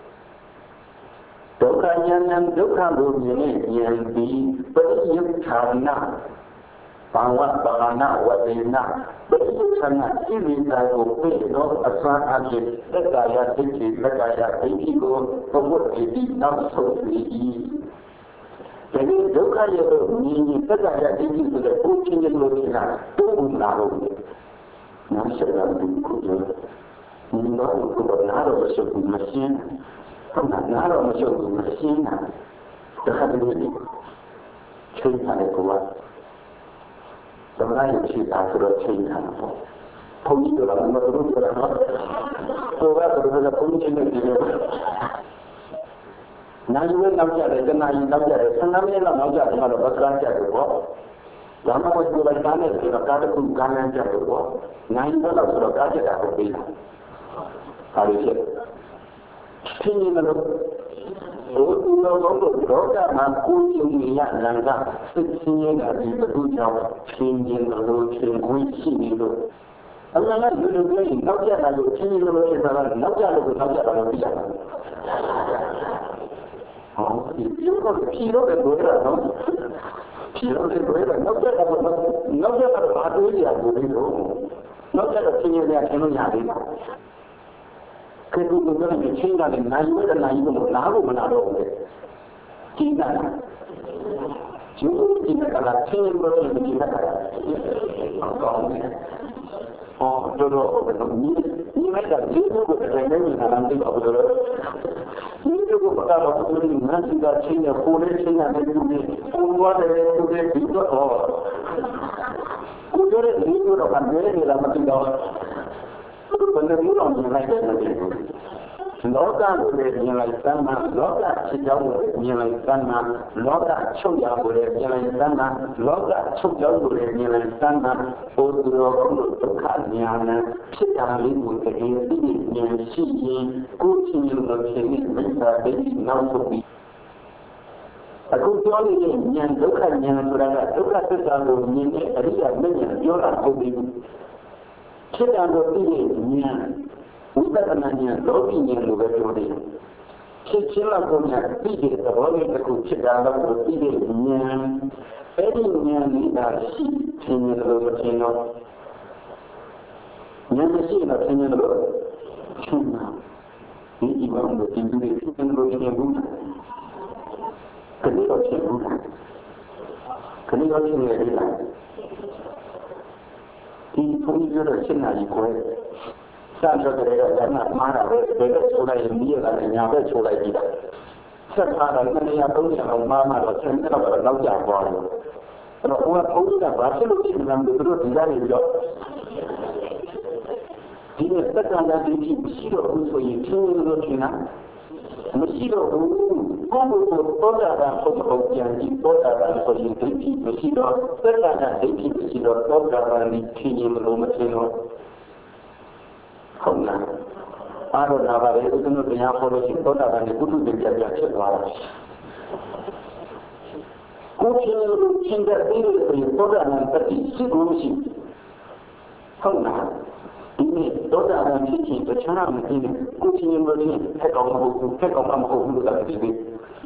ဒုက္ခဉာဏ်ဒုက္ခကိုမြင်တဲ့ဉာဏ်ပြီးပရိယုဌာနဘာဝပါဏဝတေနပရိယုဌာနဣမိတာကိုပြေတော့အစွမ်းအဖြစ်သက်သာရသိတိလက်ကာယသိတိကိုဘုရားဣတိနောက်ဆုံးပြီးဒီဒုက္ခရဲ့မြင်ရင်သက်သာရသိတိဆိုတဲ့ဘုရားရှင်လိုနေတာတို့ဘူးလာလို့နားဆက်တာဒီကိုဒီတော့ဘုရားနာတော့ဆိုပြီးမရှင်းဟုတ်လားနာတော့မရှုပ်ဘူးမရှင်းတာတခါတည်းချိန်ထားတယ်ကွာသမဏရဲ့ရှိတာဆိုတော့ချိန်ထားတာပေါ့ဘုန်းကြီးတို့ကမတော်ဘူးဆိုတာနော်ကိုယ်ကတော့ဘုန်းကြီးနဲ့ဒီလိုနိုင်ဝဲနောက်ကြတယ်တနာကြီးနောက်ကြတယ်15မိနစ်လောက်နောက်ကြတယ်ကတော့ဘက်ကန်းကြတယ်ပေါ့ဒါမှမဟုတ်ဒီလိုကားနဲ့ဒီကားတစ်ခုကားနဲ့ကြတယ်ပေါ့နိုင်ဝဲလောက်ဆိုတော့ကားကြတာကိုပြီးတာဟာလို့ဖြစ်ဖြစ်နေလို့ဘုရားတော်တို့တော့မှာကိုယ်ကျင်ရလမ်းကသိချင်းရတဲ့ဒီလိုကြောင့်ဖြစ်နေလို့ဖြစ်ဝင်ရှိနေလို့အမှန်ကဒီလိုပြောရင်နောက်ကျတာလို့ဖြစ်နေလို့ဆိုတာကနောက်ကျလို့နောက်ကျတာလို့ပြရတာဟောဒီလိုကဖြစ်လို့လည်းတွေ့ရတော့ဖြစ်လို့လည်းတွေ့ရနောက်ကျတာကဘာတွေ့ရဘူးလို့နောက်ကျတော့ဖြစ်နေတယ်ထင်လို့ရတယ်ကဲဒီလိုမျိုးချင်းကလည်းနိုင်ဝဲတဲ့နိုင်လို့နားလို့မနာတော့ဘူးကျင်းတာကျိုးဒီကလာချင်းလို့ဒီကလာကောင်းတယ်你们讲这个在那里哪能这个不得了？你这个不大了，不是你们这个青年湖南青年的这个我的这个这个我觉得你这个感觉你那么这个，可能有种你来的那个。Loga boleh nilai sama, loga sejauh nilai sama, loga sejauh boleh nilai sama, loga sejauh boleh nilai sama. Untuk kalian sedang libur ini yang sih kucing ini menjadi nausubi. Aku jual ini yang bukan yang berada dekat selalu ini dia menjual hobi. Sedang ini Utamanya lobinya juga jadi. Kecillah punya tiga orang itu sedang berpikirnya, edinya tidak sih tinggal bercino, yang sih nak tinggal bercino. Ini ibarat bertinggal tinggal bercino. Kenapa bercino? Kenapa tinggal di sana? Ini pun juga cina ikut. 上车的这个人呢，马上这个出来迷了，人家再出来一个，这他的那人家都想妈妈的，真的我老家伙了。我头一把这个情况都是底下里边，因为这刚才对比西罗湖所以听那个去呢，我们西罗湖公路多大的或者后边的多大的所以对比西罗，这刚才对比西罗多大的你听你们我们听了。ဟုတ်လားအားတော့ဒါပါပဲဦးဇင်းတို့တရားဟောလို့ရှိရင်သောတာပန်နဲ့ကုသပြပြဖြစ်သွားတာကိုယ်ချင်းတဲ့ဒီလိုသောတာပန်တတိရှိလို့ရှိဟုတ်လားဒီနေ့သောတာပန်ဖြစ်ခြင်းတခြားမသိဘူးကိုယ်ချင်းမလို့ဖက်ကောင်မဟုတ်ဘူးဖက်ကောင်မဟုတ်ဘူးလို့သာသိပြီ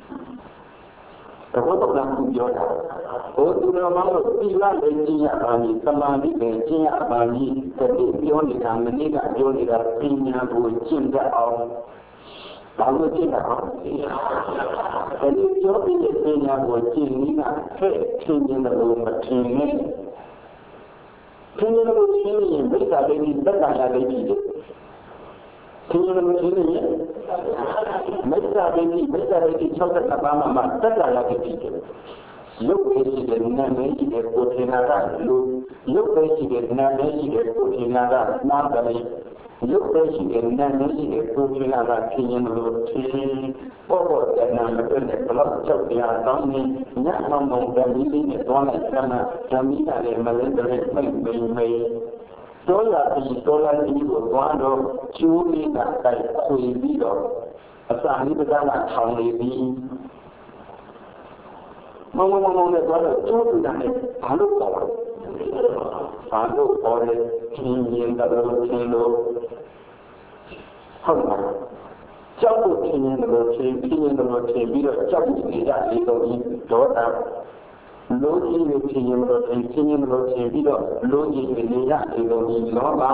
တော့တော့လာခုပြောတာဘုရားမောင်တို့ဒီလာတဲ့ကြီးရပါမည်သမာဓိပဲကြီးရပါမည်တတိပြောနေတာမနေ့ကပြောနေတာပညာကိုကျင့်တတ်အောင်ဘာလို့ကျင့်တတ်အောင်တတိပြောတဲ့ပညာကိုကျင့်နည်းကဖက်ထင်နေလို့မထင်နဲ့ထင်နေလို့ရှင်းရင်မိစ္ဆာဒိဋ္ဌိတက္ကရာဒိဋ္ဌိတွေထင်နေလို့ရှင်းရင်မိစ္ဆာဒိဋ္ဌိ60ပါးမှာတက္ကရာဒိဋ္ဌိတွေရုပ်ပဲရှိတဲ့နာမည်ရှိတဲ့ကိုယ်ထင်တာကလူရုပ်ပဲရှိတဲ့နာမည်ရှိတဲ့ကိုယ်ထင်တာကနာမည်ရုပ်ပဲရှိတဲ့နာမည်ရှိတဲ့ကိုယ်ထင်တာကထင်ရင်လို့ထင်ပေါ်တဲ့နာမည်နဲ့ဘလောက်ကြောက်တရားတောင်းနေညမောင်မောင်ဓမ္မီလေးနဲ့သွားလိုက်တာဓမ္မီကလည်းမလဲတဲ့မိတ်တော်လာပြီးတော်လာပြီးကိုသွားတော့ကျိုးလေးကတိုက်ခွေပြီးတော့အစာလေးပကလာထောင်နေပြီးမောင်နဲ့သွားတော့ကျိုးတူတာနဲ့ဘာလို့ပေါ်လဲဘာလို့ပေါ်လဲချင်းရင်တော့ချင်းလို့ဟုတ်ပါကြောက်လို့ချင်းရင်တော့ချင်းပြီးတော့ကြောက်နေကြလေတော့ဒီဒေါတာလိုချင်လို့ချင်းရင်တော့ချင်းပြီးတော့လိုချင်နေကြလေတော့ဒီလောဘ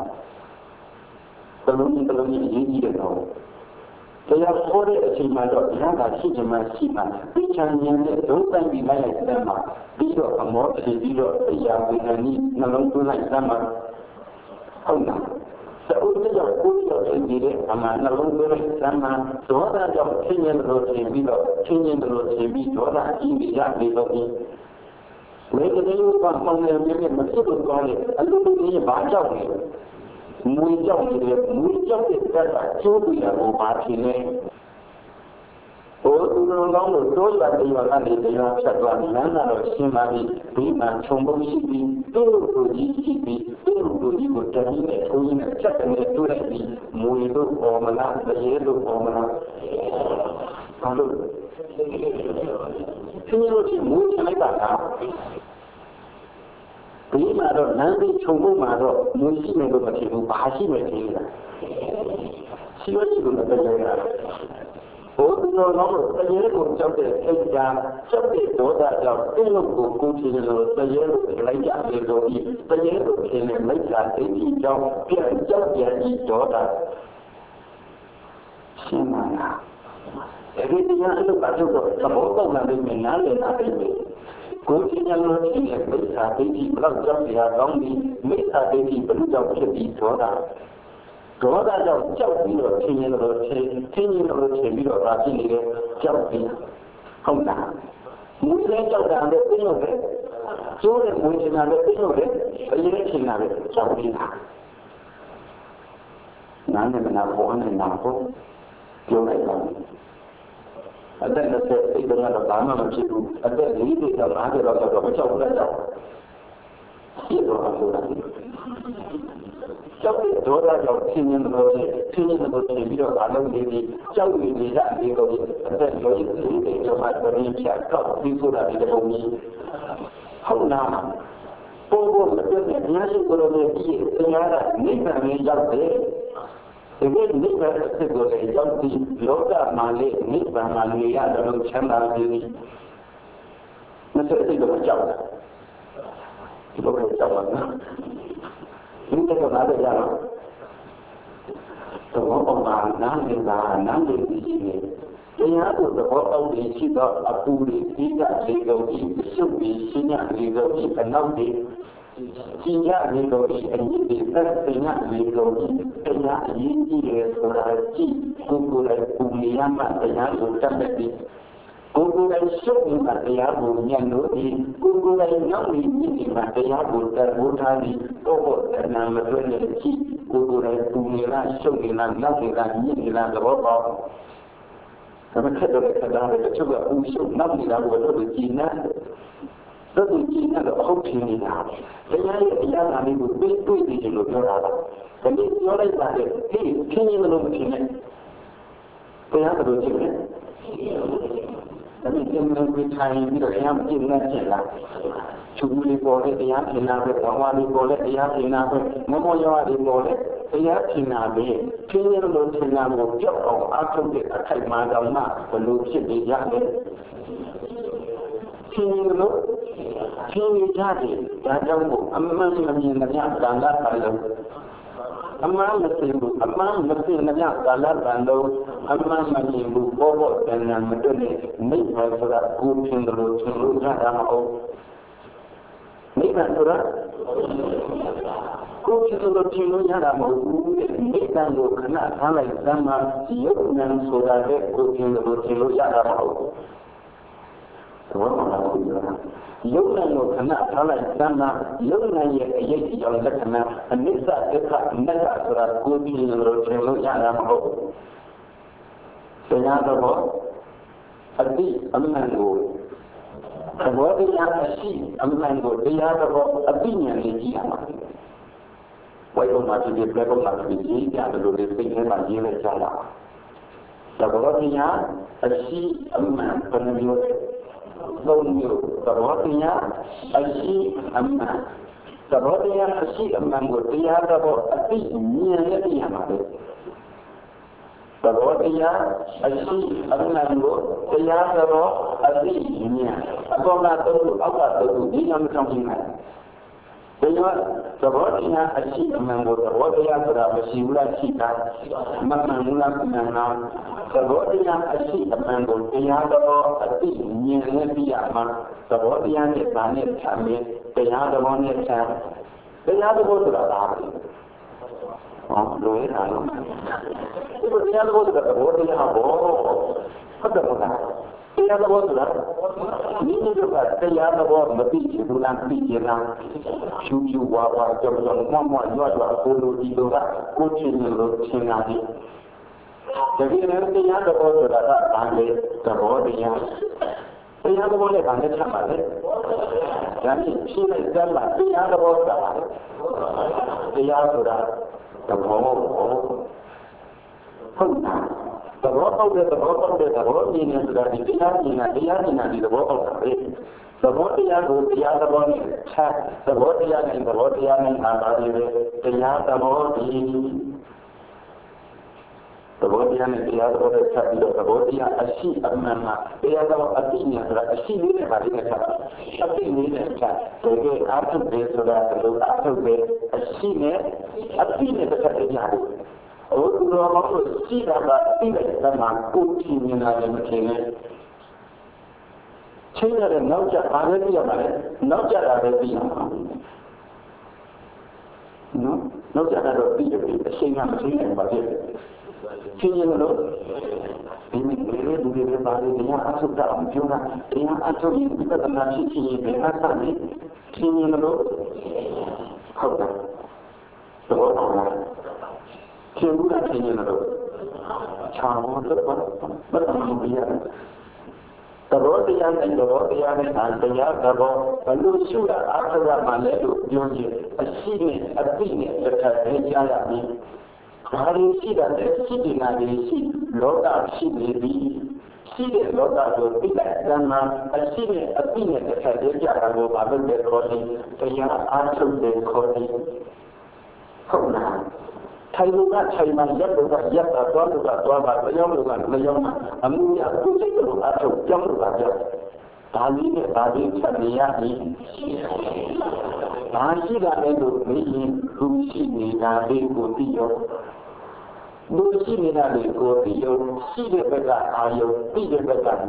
တလုံးကြီးရေးကြည့်တော့တရားဟောတဲ့အချိန်မှာတော့ဉာဏ်ကရှိချင်မှရှိမှသိချင်ရင်လည်းဒုတိုင်ပြီးလိုက်တဲ့မှာပြီးတော့အမောပြီးတော့တရားဝိညာဉ်ကြီးနှလုံးသွင်းလိုက်သမ်းမှာဟုတ်လားသုတ္တကြောင့်ကိုယ်တော်ရှိတဲ့အမှနှလုံးသွင်းလိုက်သမ်းမှာဒေါသကြောင့်ချင်းရင်တို့ချင်းပြီးတော့ချင်းရင်တို့ချင်းပြီးဒေါသအင်းကြီးရနေတော့ဒီဝေဒနာကိုပေါင်းနေမြဲမဖြစ်လို့ကောင်းတယ်အလိုလိုကြီးဘာကြောက်လဲမွေကြောက်တဲ့တက်ကကျိုးပြီးတော့ဘာဖြစ်လဲဘုရားကောင်းလို့တိုးလာတယ်ရောကနေတရားဖြတ်သွားတယ်လမ်းတော့ရှင်းပါပြီဒီမှာခြုံပုံရှိပြီးသူ့ကိုကြီးရှိပြီးသူ့ကိုကြီးကိုတည်းနဲ့ကိုကြီးနဲ့ချက်ကနေတွေ့လိုက်ပြီးမွေတို့ပေါ်မလားတရေတို့ပေါ်မလားဘာလို့သူတို့ကမွေးလိုက်တာဒီမှာတော့လမ်းပြီးခြုံပုံမှာတော့မွေးရှိနေလို့မဖြစ်ဘူးဘာရှိနေလဲရှိလို့ရှိလို့လည်းတရားဘုရားတော်ကတရားကိုကြောက်တဲ့အိတ်ကကြောက်တဲ့ဒေါသကြောင့်အဲ့လိုကိုကိုကြည့်လို့တရားကိုလိုက်ကြတယ်လို့ဒီတရားကိုရှင်းနေလိုက်တာအိတ်ကြီးကြောင့်ပြန်ကြောက်ပြန်ပြီးဒေါသရှင်းမှာလားအဲ့ဒီတရားအဲ့လိုပါတော့သဘောပေါက်လာလို့နားလည်တာပဲကိုယ်ဉာဏ်လို့ရှိရင်မိစ္ဆာဒိဋ္ဌိဘလောက်ကြောင့်ဆရာကောင်းပြီးမိစ္ဆာဒိဋ္ဌိဘလို့ကြောင့်ဖြစ်ပြီးဒေါသကြောင့်ကြောက်ပြီးတော့ထင်ရင်တော့ထင်ရင်တော့ထင်ပြီးတော့ဗာဖြစ်နေတယ်ကြောက်ပြီးဟုတ်လားမူလဲကြောက်တာလည်းသိလို့ပဲကျိုးတဲ့ဝင်ချင်တာလည်းသိလို့ပဲအရင်ချင်တာလည်းကြောက်ပြီးတာနားနဲ့မနာပေါ်နဲ့နာပေါ်ပြောလိုက်ပါအသက်20အိတ်ကတော့ဘာမှမဖြစ်ဘူးအသက်40တော့50တော့တော့မကြောက်ဘူးလားကြောက်ဖြစ်တော့ဆိုတာကြောက်တဲ့ဒေါသကြောင့်ဆင်းရဲလို့ပြီးတော့အလုံးလေးကြီးကြောက်နေကြတယ်လို့အသက်လို့ဒီတော့မှပြင်ပြတော့ပြီးဆိုတာဒီလိုမျိုးဟုတ်လားပေါ်မတွေ့တဲ့အများစုကိုလည်းဒီတရားကနိဗ္ဗာန်ကိုရောက်တယ်ဒီလိုနိဗ္ဗာန်ကိုလည်းရောက်ပြီးလောကမှာလည်းနိဗ္ဗာန်မှာနေရတယ်လို့ချမ်းသာပြီးမစတဲ့တော့ကြောက်တာဒီလိုပဲကြောက်တာဒီကနေ့ကတော့ရအောင်တော့အမှန်နားနေတာနားနေပြီတရားကိုသဘောပေါက်ပြီးရှိတော့အပူတွေကြီးကလေးကုန်ပြီးရှုပ်ပြီးရှင်းရလေးကုန်ပြီးအနောက်တွေကြီးရလေးကုန်ပြီးအရင်ဒီသက်ပညာလေးကုန်ပြီးတရားအရင်ကြီးရဆိုတာကြည့်ကိုယ်လည်းပူမရမှတရားကိုတတ်တဲ့ကိုယ်လည်းရှုပ်နေတာတရားကိုညံ့လို့ဒီကိုယ်လည်းနောက်ပြီးနေတာတရားကိုတတ်ဖို့ထားပြီးတော့တဏှာမတွဲနဲ့ကြည့်ကိုယ်လည်းပူနေတာရှုပ်နေတာနောက်နေတာညစ်နေတာသဘောပေါက်ဒါမှထက်တော့တရားတွေချုပ်ကအူရှုပ်နောက်နေတာကိုတော့ကြည်နေတော့ကြည်နေတော့ဟုတ်ဖြစ်နေတာတရားရဲ့တရားနာလေးကိုတွေးနေတယ်လို့ပြောတာပါဒါပေမဲ့ပြောလိုက်တာလေဒီခင်းရင်လို့မဖြစ်နဲ့တရားတော်ကြည့်နေဒါပေမဲ့ကျန်တဲ့ထိုင်ပြီးတော့တရားမကြည့်နေချင်လားချူလေးပေါ်တဲ့တရားထင်တာပဲဝါလေးပေါ်တဲ့တရားထင်တာပဲမမောရောလေးပေါ်တဲ့တရားထင်တာပဲခင်းရလို့ထင်တာကိုကြောက်အောင်အားထုတ်တဲ့အခိုက်အမာတော်မှဘလို့ဖြစ်နေရလဲခင်းရလို့ခင်းရကြတယ်ဒါကြောင့်မို့အမှန်မမြင်တဲ့ကာလပတ်လုံးအမှန်မသိဘူးအမှန်မသိတဲ့ကာလပတ်လုံးအမှန်မမြင်ဘူးဘောဘောတန်တန်မတွေ့နဲ့မိဘဆိုတာကိုယ်ထင်တယ်လို့ထင်လို့ရတာမဟုတ်မိဘဆိုတာကိုယ်ထင်တယ်လို့ထင်လို့ရတာမဟုတ်ဘူးမိဘကိုခဏထားလိုက်သမ်းမှရုပ်နာဆိုတာလည်းကိုယ်ထင်တယ်လို့ထင်လို့ရတာမဟုတ်ဘူးသဘောပေါက်လားယုတ်နဲ့ကိုခဏထားလိုက်သမ်းမှယုတ်နဲ့ရဲ့အရေးကြီးအောင်လက္ခဏာအနိစ္စဒုက္ခအနတ္တဆိုတာကိုယ်ထင်တယ်လို့ထင်လို့ရတာမဟုတ်ဘူးတရားတော်အတိအမှန်ကိုသဘောတရားအရှိအမှန်ကိုတရားတော်အတိဉာဏ်နဲ့ကြည့်ရမှာဝိုင်းပေါ်မှာဒီပြပုံမှာဒီကြည့်ရတယ်လို့လည်းသိနေမှရေးလိုက်ကြတာသဘောတရားအရှိအမှန်ဘယ်လိုမျိုးသုံးမျိုးသဘောတရားအရှိအမှန်သဘောတရားအရှိအမှန်ကိုတရားတော်အတိဉာဏ်နဲ့ကြည့်ရမှာလေသဘောတရားအရှိအမှန်ကိုတရားတော်အတိဉာဏ်အပေါ်ကတော့အောက်ကတော့ဒီနာမဆောင်နေတယ်တရားသဘောတရားအရှိအမှန်ကိုသဘောတရားဆိုတာမရှိဘူးလားရှိတာမမှန်ဘူးလားမှန်တာသဘောတရားအရှိအမှန်ကိုတရားတော်အတိဉာဏ်နဲ့ပြရမှာသဘောတရားနဲ့ဗာနဲ့ခြားမယ်တရားတော်နဲ့ခြားတရားတော်ဆိုတာလားဟောလိုရတာလို့ဒီတရားတော်ဆိုတာသဘောတရားဘောဟုတ်တယ်မလားတရားတော်ဆိုတာဒီလိုကတရားတော်မသိဘူးလားသိရလားဖြူဖြူဝါဝါကြောင်ကြောင်မွတ်ရွတ်ကိုလိုဒီလိုကကိုချင်းလို့ရှင်းလာပြီတကယ်လည်းတရားတော်ဆိုတာကဘာလဲသဘောတရားတရားတော်နဲ့ဗာနဲ့ချက်ပါလေဒါဖြင့်ရှင်းလိုက်ကြမှာတရားတော်ဆိုတာတရားဆိုတာသဘောဟုတ်တာသဘောပေါက်တဲ့သဘောပေါက်တဲ့သဘောမြင်နေဆိုတာဒီတရားမြင်တာတရားမြင်တာဒီသဘောပေါက်တာပဲသဘောတရားကိုတရားသဘောနဲ့ချက်သဘောတရားနဲ့သဘောတရားနဲ့အာသာတွေပဲတရားသဘောဒီသဘောတရားနဲ့တရားသဘောနဲ့ချက်ပြီးတော့သဘောတရားအရှိအမှန်မှတရားသဘောအတိညာဆိုတာအရှိလေးနဲ့ပါလိမ့်မယ်ချက်အတိလေးနဲ့ချက်ဒီကအာထုပဲဆိုတာဒီအာထုပဲအရှိနဲ့အတိနဲ့တစ်ခါတည်းရတယ်ဘုရားမောင်တို့ရှိတာကသိတဲ့ကမှကိုယ်ကြည့်နေတာလည်းမထင်နဲ့ချင်းရတဲ့နောက်ကျဘာပဲသိရမှာလဲနောက်ကျတာပဲသိရမှာနော်နောက်ကျတာတော့သိတယ်အချိန်ကမသိနိုင်ပါဘူးချင်းရလို့ဒီနေ့လူတွေပါလေတရားအထုတ်တာအောင်ပြောတာတရားအထုတ်ရင်ပြဿနာဖြစ်ချင်းရင်ဘယ်အဆနဲ့ချင်းရလို့ဟုတ်တယ်တော့ချင်းဘူးလားချင်းရလို့ချာမောလို့ဘာလို့ပြရတော်တရားနဲ့တော်တရားနဲ့တရားတော်ဘလို့ရှိတာအာသရမှလည်းလို့ပြောရင်အရှိနဲ့အပိနဲ့တစ်ခါတည်းကြားရပြီဘာလို့ရှိတာလဲရှိနေတာလေရှိလောကရှိနေပြီရှိတဲ့လောကကိုသိတဲ့ကံမှာအရှိနဲ့အပိနဲ့တစ်ခါတည်းကြားတာကိုဘာလို့လဲခေါ်တယ်တရားအားထုတ်တယ်ခေါ်တယ်ဟုတ်လားထိုင်လို့ကထိုင်မှာရက်လို့ကရက်တာသွားလို့ကသွားပါလျောင်းလို့ကလျောင်းအမှုရအခုစိတ်လို့အထုတ်ကြောင်းလို့ကကြောက်ဒါလေးနဲ့ဒါလေးချက်နေရပြီဒါရှိတာလည်းလို့မင်းလူရှိနေတာလေးကိုသိရောလူရှိနေတာလေးကိုသိရောရှိတဲ့ဘက်ကအာယုသိတဲ့ဘက်ကဉာဏ်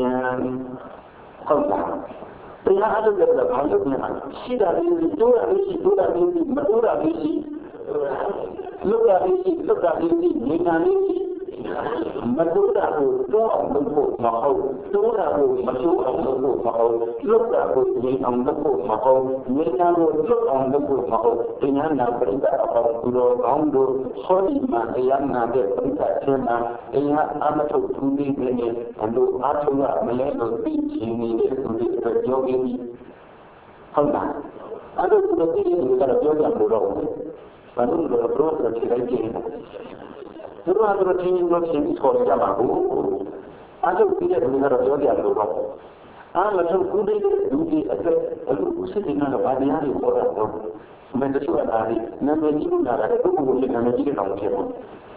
ဟုတ်လားတရားအထုတ်တဲ့ဘာလို့လဲရှိတာလေးတိုးတာလေးရှိတိုးတာလေးမတိုးတာလေးရှိလုတ်တာလေးရှိလုတ်တာလေးရှိဉာဏ်လေးရှိမတိုးတာကိုတိုးအောင်လုပ်ဖို့မဟုတ်တိုးတာကိုမတိုးအောင်လုပ်ဖို့မဟုတ်လုတ်တာကိုဉာဏ်အောင်လုပ်ဖို့မဟုတ်ဉာဏ်ကိုလုတ်အောင်လုပ်ဖို့မဟုတ်တရားနာပရိသတ်အောင်သူတော်ကောင်းတို့ဟောဒီမှာတရားနာတဲ့ပရိသတ်ချင်းမှာတရားအမထုတ်သူလေးတွေနဲ့ဘလို့အားထုတ်ရမလဲလို့သိချင်နေတဲ့သူတွေပြောရင်းဟုတ်လားအဲ့ဒါကိုသိရင်လည်းပြောကြလို့တော့ဘာလို့လဲတော့ပြောချင်တယ်သူတို့ကတော့ချင်းချင်းတို့ချင်းခေါ်ကြပါဘူးအဲ့ဒါကိုသိတဲ့လူကတော့ပြောကြလို့တော့အားမထုတ်ကူးတဲ့လူတွေအတွက်အခုစစ်တင်ကတော့ဗာတရားတွေပေါ်တာတော့မင်းတို့ကအားဒီနာမည်ကြီးကလည်းသူ့ကိုယ်နာမည်ကြီးတောင်ဖြစ်ပါ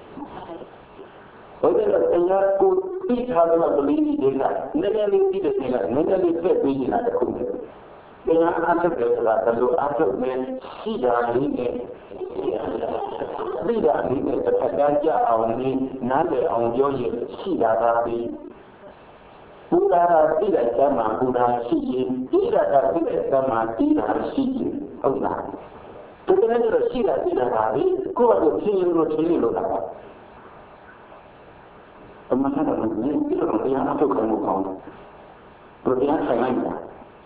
ဘုရားတရားကိုသိထားတဲ့ပလီတွေကနည်းနည်းလေးသိတဲ့ကနည်းနည်းလေးပြည့်ပြီးနေတာတခုတရားအားထုတ်တယ်ဆိုတာဘယ်လိုအားထုတ်လဲရှိတာလေးနဲ့သိတာလေးနဲ့တစ်ခါကြအောင်နေနားလည်အောင်ပြောရင်ရှိတာပါပဲဘုရားကသိတဲ့ကံမှာဘုရားရှိရင်သိတာကသိတဲ့ကံမှာသိတာရှိရင်ဟုတ်လားဒီကနေ့တော့ရှိတာသိတာပါပဲကိုယ့်ဘာကိုသိရင်လို့သိရင်လို့လားအမှန်တရားကိုသိပြီးတော့တရားအားထုတ်မှုကောင်းတယ်တရားဆိုင်လိုက်တာ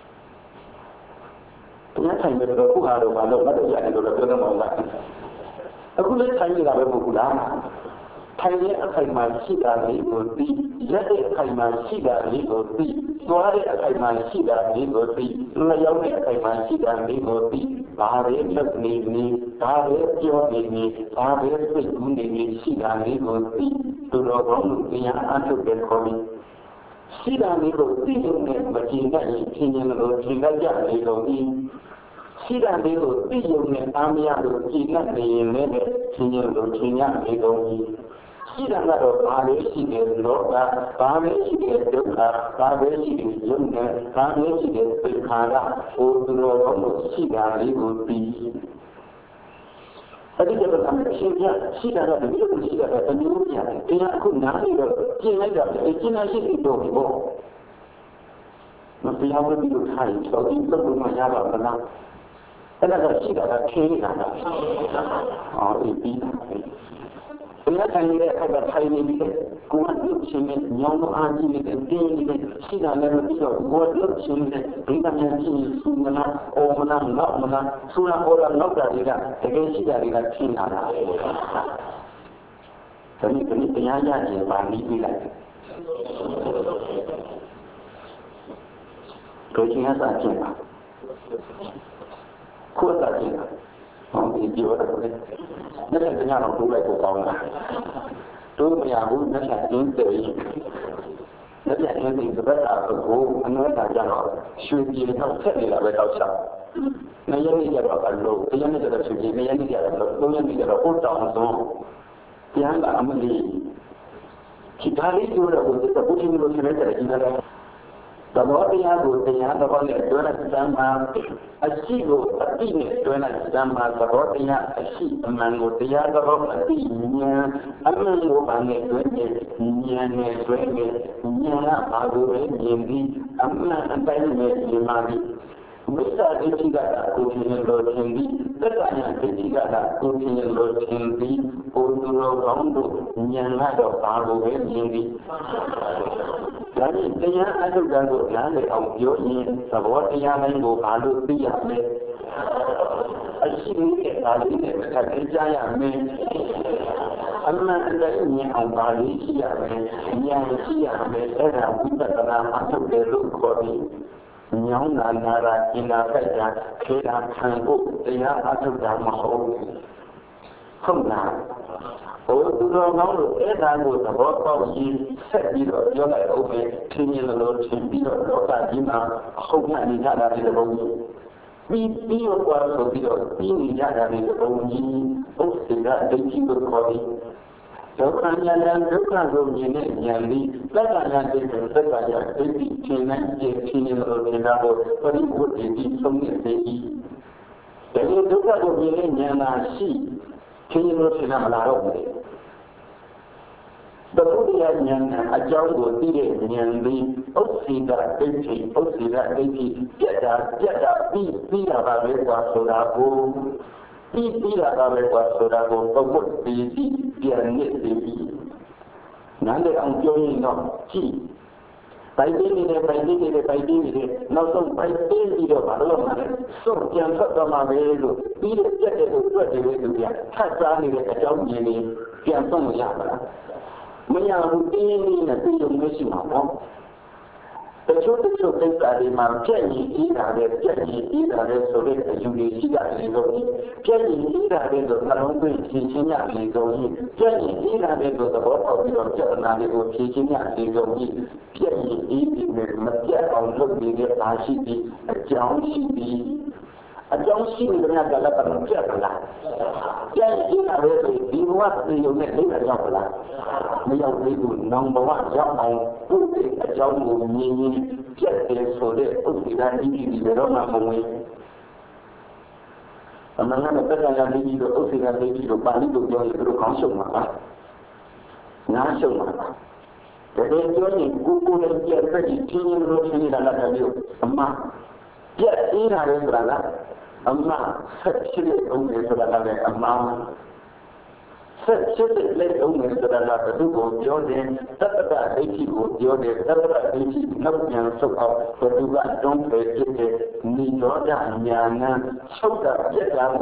တရားထိုင်နေတော့ခုဟာတော့ဘာလို့မတ်ရတယ်လို့ပြောတော့မှာအခုလည်းထိုင်နေတာပဲမဟုတ်ဘူးလားထိုင်ရဲ့အခိုင်အမာရှိတာလေးကိုသိရက်တဲ့အခိုင်အမာရှိတာလေးကိုသိသွားတဲ့အခိုင်အမာရှိတာလေးကိုသိလျောင်းတဲ့အခိုင်အမာရှိတာလေးကိုသိဘာပဲလုပ်နေနေဘာပဲပြောနေနေဘာပဲသိကူးနေနေရှိတာလေးကိုသိသူတော်ကောင်းလူတရားအားထုတ်တဲ့ခေါ်ပြီးရှိတာလေးကိုသိရုံနဲ့မကျင်တတ်ရင်ချင်းချင်းလိုကျင်တတ်ကြလေတော့ဒီရှိတာလေးကိုသိရုံနဲ့အားမရလို့ကျင်တတ်နေရင်လည်းချင်းချင်းလိုကျင်ရလေတော့ဒီရှိတာကတော့ဘာလဲရှိတယ်လောကဘာပဲရှိတယ်ဒုက္ခဘာပဲရှိတယ်ယုံနဲ့ဘာပဲရှိတယ်သင်္ခါရဟိုသူတော်ကောင်းလို့ရှိတာလေးကိုသိအဲ့ဒီကတော့အရှင်းပြရှိတာတော့ဒီလိုရှိတာတော့တမျိုးပြန်တယ်တရားအခုနားနေတော့ကျင်လိုက်တာအကျဉ်းရှိပြီးတော့ဘောမပြောင်းဘူးလို့ထိုင်တော့ဒီလိုမှရပါမလားအဲ့ဒါကရှိတာကခင်းနေတာအော်ဒီပြီးဘယ်ထိုင်နေတဲ့အခါကထိုင်နေပြီးကိုယ်ကလုပ်ချင်တဲ့ညောင်းလို့အားကြီးနေတဲ့တင်းနေတဲ့ရှိတာလည်းမပြီးတော့ကိုယ်လုပ်ချင်တဲ့ဒိဋ္ဌာန်ကြီးစူမနာအော်မနာနောက်မနာစူနာအော်လာနောက်တာတွေကတကယ်ရှိတာတွေကထင်လာတာဒါနဲ့ဒီတရားရရင်ဗာပြီးပြီလိုက်ကိုချင်းအစားချင်းပါကိုယ်စားချင်းဟောဒီပြောတာလေနဲ့တရားတော်တိုးလိုက်ကိုကောင်းတာတိုးမရဘူးနဲ့ကျင်းတယ်နဲ့ကျင်းတယ်ဒီဘက်ကိုအနည်းတာကြတော့ရွှေပြည်တော့ဆက်နေတာပဲတော့ချနေရနေကြတော့အလို့တရားနဲ့ကြတော့ရွှေပြည်နေရနေကြတော့သုံးရနေကြတော့ပို့တောင်းဆုံးပြန်လာအမလီဒီဒါလေးပြောတော့ဘုရားဘုရားမျိုးလိုရှိနေတဲ့ဒီကတော့ The body has the other one that doing a sheep a penis doing a stammer, the body a sheep, a man with the other one a man who can drink it, Nian drink it, Niana, I will drink it, a man and then Mr. Dichiga, Continue Lord Hindi, the Tanya Dichiga, Continue Lord Hindi, Uduro Rondo, Niana, Paro Hindi. Jadi dia ada ganggu nanti audio ini sebab dia mengganggu malu dia ni. Asyik ni kali ni kerja yang ni. Amma anda ini angkali siapa ni, yang siapa ni ada bukan dalam masuk dalam kodi. Yang nara ina kerja kira tangguh dia ada dalam mahu. Không nào. Tôi nói là ra ngồi là có gì sẽ đi rồi do lại đâu về tuy nhiên là nó chỉ đi rồi đó là gì mà không ngại đi ra là đi được bao nhiêu đi rồi qua rồi đi ra là đi được bao nhiêu ông sẽ ra đây chỉ được coi đó là nhà rất là rồi nhà đi tất cả nhà đi tất cả nhà đi trên này tuy nhiên là đi ra rồi có đi một đi không nghĩa gì để tất cả rồi nhà là gì khi nó sẽ làm là đâu Betul yang ajar dia yang di Osida Deki tiada pi apa berkuasa saudaraku pemut di biar ni di nanti orang join no ci Baik ini, langsung baik ini dia baru mana, so yang pertama itu, bila jadi itu dia, kata ni dia jauh ini, yang semua apa? Menyambut ini nanti yang mesti mahu. Betul tadi mahu janji ada sore juga tidak lagi. Janji ada kalau tu cincin lagi. Janji ada kalau kita nak lagi cincin lagi. Janji ini mesti orang dia pasti janji. Ajang sini dengan dalam percaya lah. Jadi ada di luar itu yang ni ada apa? Yang itu nombor yang putih ajang ini jadi sore usiran ini di dalam mui. Amangan apa yang ini itu usiran ini itu balik tu yang itu konsum apa? Nasum apa? Jadi jadi kuku yang dia pergi tinggal di sini dalam radio. Amma dia ini ada berada. Amma secili umur saudara amma secili umur saudara itu bodohnya tetap itu bodohnya tetap itu namanya soal kedua dong begitu ni orang yang saudara yang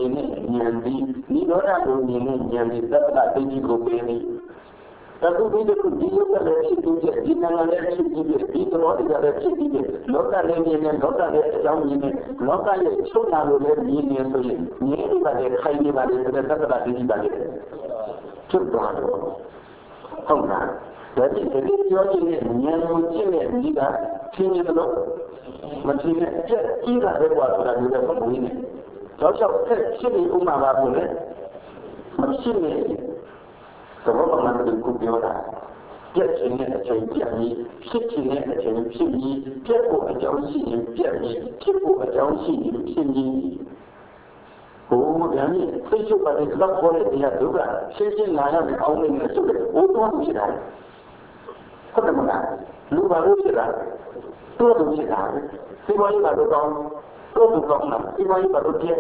ni orang yang tetap itu bodohnya Tapi bila dia kalau situ dia jangan ada situ dia kalau dia ada situ dia lokal ni jauh ni lokal sudah lalu ni balik khai ni balik tetap ni balik cuba không nào jadi dia yang mungkin dia sini dulu macam dia tidak berbuat pada dia pun ini kalau sini umat baru ni macam ni sebab orang itu biara, dia jenis jenis, jenis jenis, dia buat jauh sini jenis, dia buat jauh sini jenis. Oh, yani, sesuatu pada sebab boleh dia juga, sesuatu lain orang ini sudah, orang sudah, kau mana, lu baru sudah, tu sudah, siapa baru kau nak, siapa baru dia,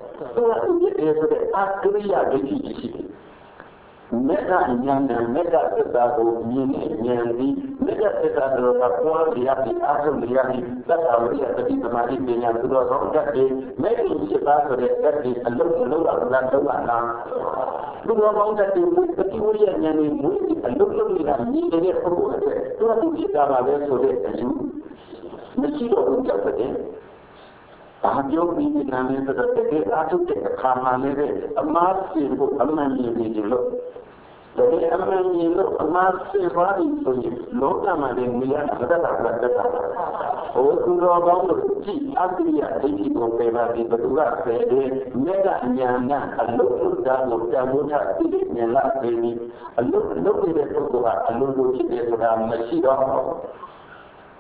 dia sudah, akhirnya jadi sini. Mereka terdapat ini, mereka terdapat kuat dia di asal dia di tahu dia tadi kemarin dengan dua orang jadi mereka sebab dari alur dan doa dua orang jadi kemudian yang ini alur ini dia perlu tu kita ada sore itu mesti orang jadi Ahjong ini namanya terdapat asal kerana mereka masih bukan ini dulu. Jadi aman ini masih baru tu lokal mana dia ada. Orang orang si Asia ini berbeza di berdua. Jadi mereka yang alur muda yang ini alur dia berdua alur dia sudah masih dah. Kalau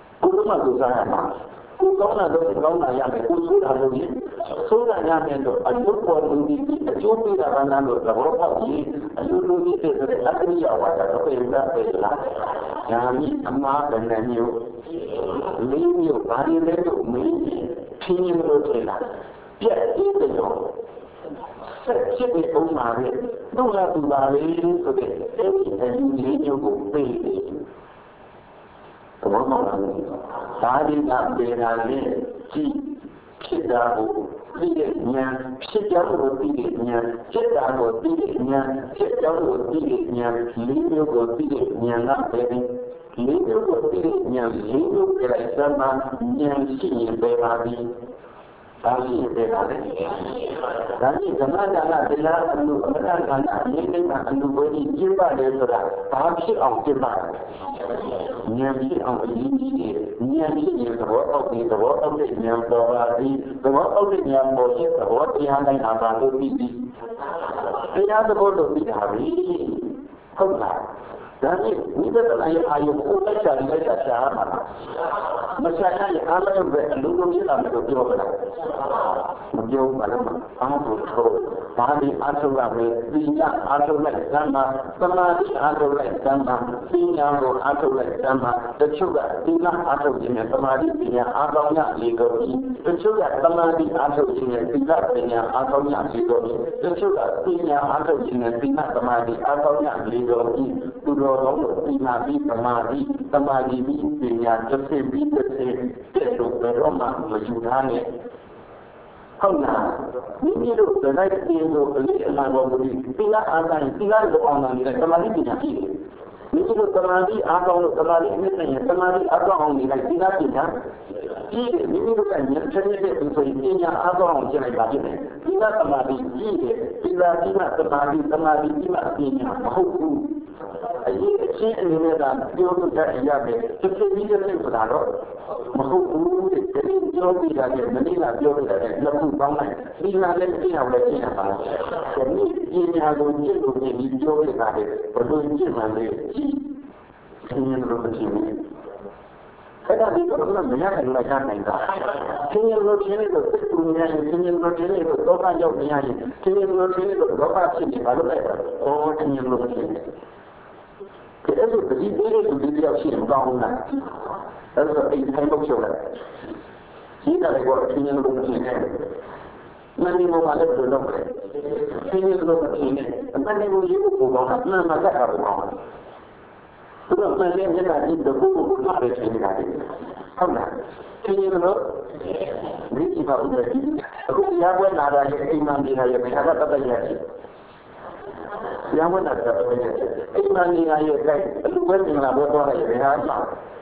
မှသူစားရမှာကိုကောင်းတာတော့ကောင်းတာရတယ်ကိုဆိုးတာလို့ဆိုးတာရတယ်တော့အကျိုးပေါ်လူကြီးအကျိုးပေးတာကလည်းတော့သဘောပေါက်ပြီးအကျိုးလူကြီးတဲ့လက်တွေ့ရပါတာတော့ပြန်လာပြန်လာညာမီအမှားပဲမျိုးလေးမျိုးဘာတွေလဲလို့မင်းဖြင်းရင်လို့ထင်တာပြက်ပြီးတော့ဆက်ဖြစ်နေအောင်ပါပဲတော့လာသူပါလေဆိုတဲ့အဲဒီလေးမျိုးကိုပေးတယ်ဘောမောလာဒါဒီကပေရာလေးကြည့်ဖြစ်တာကိုပြီးတဲ့ဉာဏ်ဖြစ်ကြောင်းကိုပြီးတဲ့ဉာဏ်ဖြစ်တာကိုပြီးတဲ့ဉာဏ်ဖြစ်ကြောင်းကိုပြီးတဲ့ဉာဏ်လေးမျိုးကိုပြီးတဲ့ဉာဏ်ကပဲလေးမျိုးကိုပြီးတဲ့ဉာဏ်လေးမျိုးကြိုက်စမ်းမှဉာဏ်ရှိရင်ပဲပါပြီဒါရှိတယ်ပါလေဒါကြီးဓမ္မဒါနတရားအမှုအမတ္တကံအမြင့်မြတ်အမှုဝိကြီးကျင့်ပါတယ်ဆိုတာဘာဖြစ်အောင်ကျင့်ပါလဲဉာဏ်ဖြစ်အောင်အရေးကြီးတယ်ဉာဏ်ဖြစ်ရင်သဘောအောက်ပြီးသဘောအောက်တဲ့ဉာဏ်ပေါ်ပါပြီးသဘောအောက်တဲ့ဉာဏ်ပေါ်ရင်သဘောတရားတိုင်းအာပါလို့ပြီးပြီတရားသဘောလို့ပြီးတာပြီဟုတ်လားဒါနဲ့ဒီဘက်ကလည်းအာယုကိုလိုက်တာလိုက်တာရှားမှာမရှားရင်အားလုံးပဲအလုံးလုံးရတာလို့ပြောကြတာမပြောပါဘူးအားထုတ်တော့ဘာဒီအားထုတ်ရမယ်ပညာအားထုတ်လိုက်သမာသမာဓိအားထုတ်လိုက်သမာပညာကိုအားထုတ်လိုက်သမာတချို့ကသီလအားထုတ်ခြင်းနဲ့သမာဓိပညာအားကောင်းရလေကုန်ပြီတချို့ကသမာဓိအားထုတ်ခြင်းနဲ့သီလပညာအားကောင်းရလေကုန်ပြီတချို့ကပညာအားထုတ်ခြင်းနဲ့သီလသမာဓိအားကောင်းရလေကုန်ပြီသူတော်ကောင်းတို့ပညာပြီးသမာဓိပြီးပညာတစ်ဆင့်ပြီးတစ်ဆင့်တဲ့တို့ဘယ်တော့မှမယူထားနဲ့ဟုတ်လားဒီလိုဒဇိုင်းတင်လို့အလေးအလာပေါ်မူသီလအားတိုင်းသီလကိုအောင်နိုင်တဲ့သမာဓိပညာရှိတယ်ဒီလိုသမာဓိအားကောင်းလို့သမာဓိအမြင့်နဲ့သမာဓိအားကောင်းအောင်နေတဲ့သီလပညာဒီမိမိတို့ကဉာဏ်ထက်တဲ့ဆိုရင်ပညာအားကောင်းအောင်ကျင့်လိုက်ပါဖြစ်တယ်သီလသမာဓိကြီးတယ်သီလပြီးမှသမာဓိပြီးမှပညာမဟုတ်ဘူးအရေးအချင်းအနေနဲ့ကပြောလို့တတ်ရမယ်တစ်ခုပြီးတစ်ခုဆိုတာတော့မဟုတ်ဘူးတဲ့ဒီပြောပြတာနဲ့မနေ့ကပြောပြတာနဲ့နှစ်ခုပေါင်းလိုက်ဒီကလည်းသိအောင်လည်းသိရပါမယ်ဒီပညာကိုကျင့်လို့ဒီပြောပြတာနဲ့ဘယ်လိုကျင့်မှလဲကြီးသင်ရင်လို့မရှိဘူးအဲ့ဒါဒီတော့မရတဲ့လက်ခံနိုင်တာသင်ရင်လို့သင်ရင်လို့သိကူများရင်သင်ရင်လို့သင်ရင်လို့ဒုက္ခရောက်နေရင်သင်ရင်လို့သင်ရင်လို့ဒုက္ခဖြစ်နေပါလို့လဲ။အော်သင်ရင်လို့သင်ရင်အဲ့ဒါဒီလိုဒီလိုရှိရင်ကောင်းလားအဲ့ဒါအိမ်ထိုင်လို့ပြောတယ်ဒီကလည်းကိုသင်ရင်လို့သင်ရင်မင်းတို့ကလည်းဘယ်လိုလုပ်လဲသင်ရင်လို့သင်ရင်အမှန်တကယ်ကိုရေးဖို့ကောင်းတာမှန်မှန်ကတာကောင်းတာသူကမှန်တယ်မျက်နှာကြည့်တော့ဘုရားကလည်းသင်နေတာဟုတ်လားသင်ရင်လို့ဒီကြည့်ပါဦးအခုရပွဲလာတာရဲ့အိမ်မှာနေတာရဲ့ဘယ်ဟာကတတ်တတ်ရရှိရမနာတာပဲအိမ်မနေရရဲ့အဲ့လူပဲနေလာတော့တော့ရဲ့ဘယ်ဟာမှ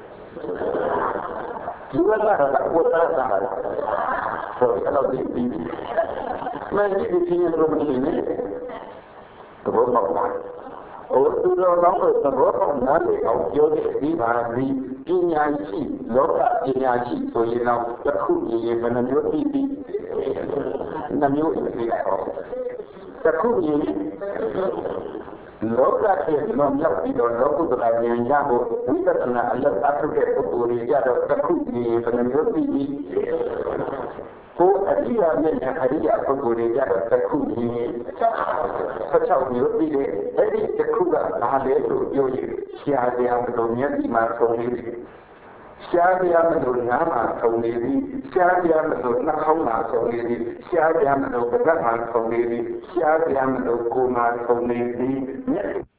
ဒီဝါလာကဝတ်တာတာဆိုတော့ဒီမင်းဒီပြင်းလို့မနေနဲ့တော့ဘာမှမဟုတ်ဘူးသူတော်ကောင်းတို့သဘောပေါက်နားလည်အောင်ပြောတဲ့ဒီပါဒီပညာရှိလောကပညာရှိဆိုရင်တော့တစ်ခုရင်ဘယ်နှမျိုးသိပြီးနှမျိုးသိတော့တစ်ခုရင်လောကရဲ့မမြောက်ပြီးတော့လောကုတ္တရာဉာဏ်ရဖို့ဝိပဿနာအလတ်အထုတဲ့ပုဂ္ဂိုလ်တွေကြတော့တစ်ခုရင်ဘယ်နှမျိုးသိပြီးကိုအတိအမြတ်နဲ့အရိယာပုဂ္ဂိုလ်တွေကြတော့တစ်ခုရင်16မျိုးသိတဲ့အဲ့ဒီတစ်ခုကဘာလဲလို့ပြောရင်ရှားတရားမလို့မျက်စိမှာဆုံးနေတယ်ရှားတရားမလို့နားမှာဆုံးနေပြီရှားတရားမလို့နှာခေါင်းမှာဆုံးနေပြီရှားတရားမလို့ပါးစပ်မှာဆုံးနေပြီရှားတရားမလို့ကိုယ်မှာဆုံးနေပြီမျက်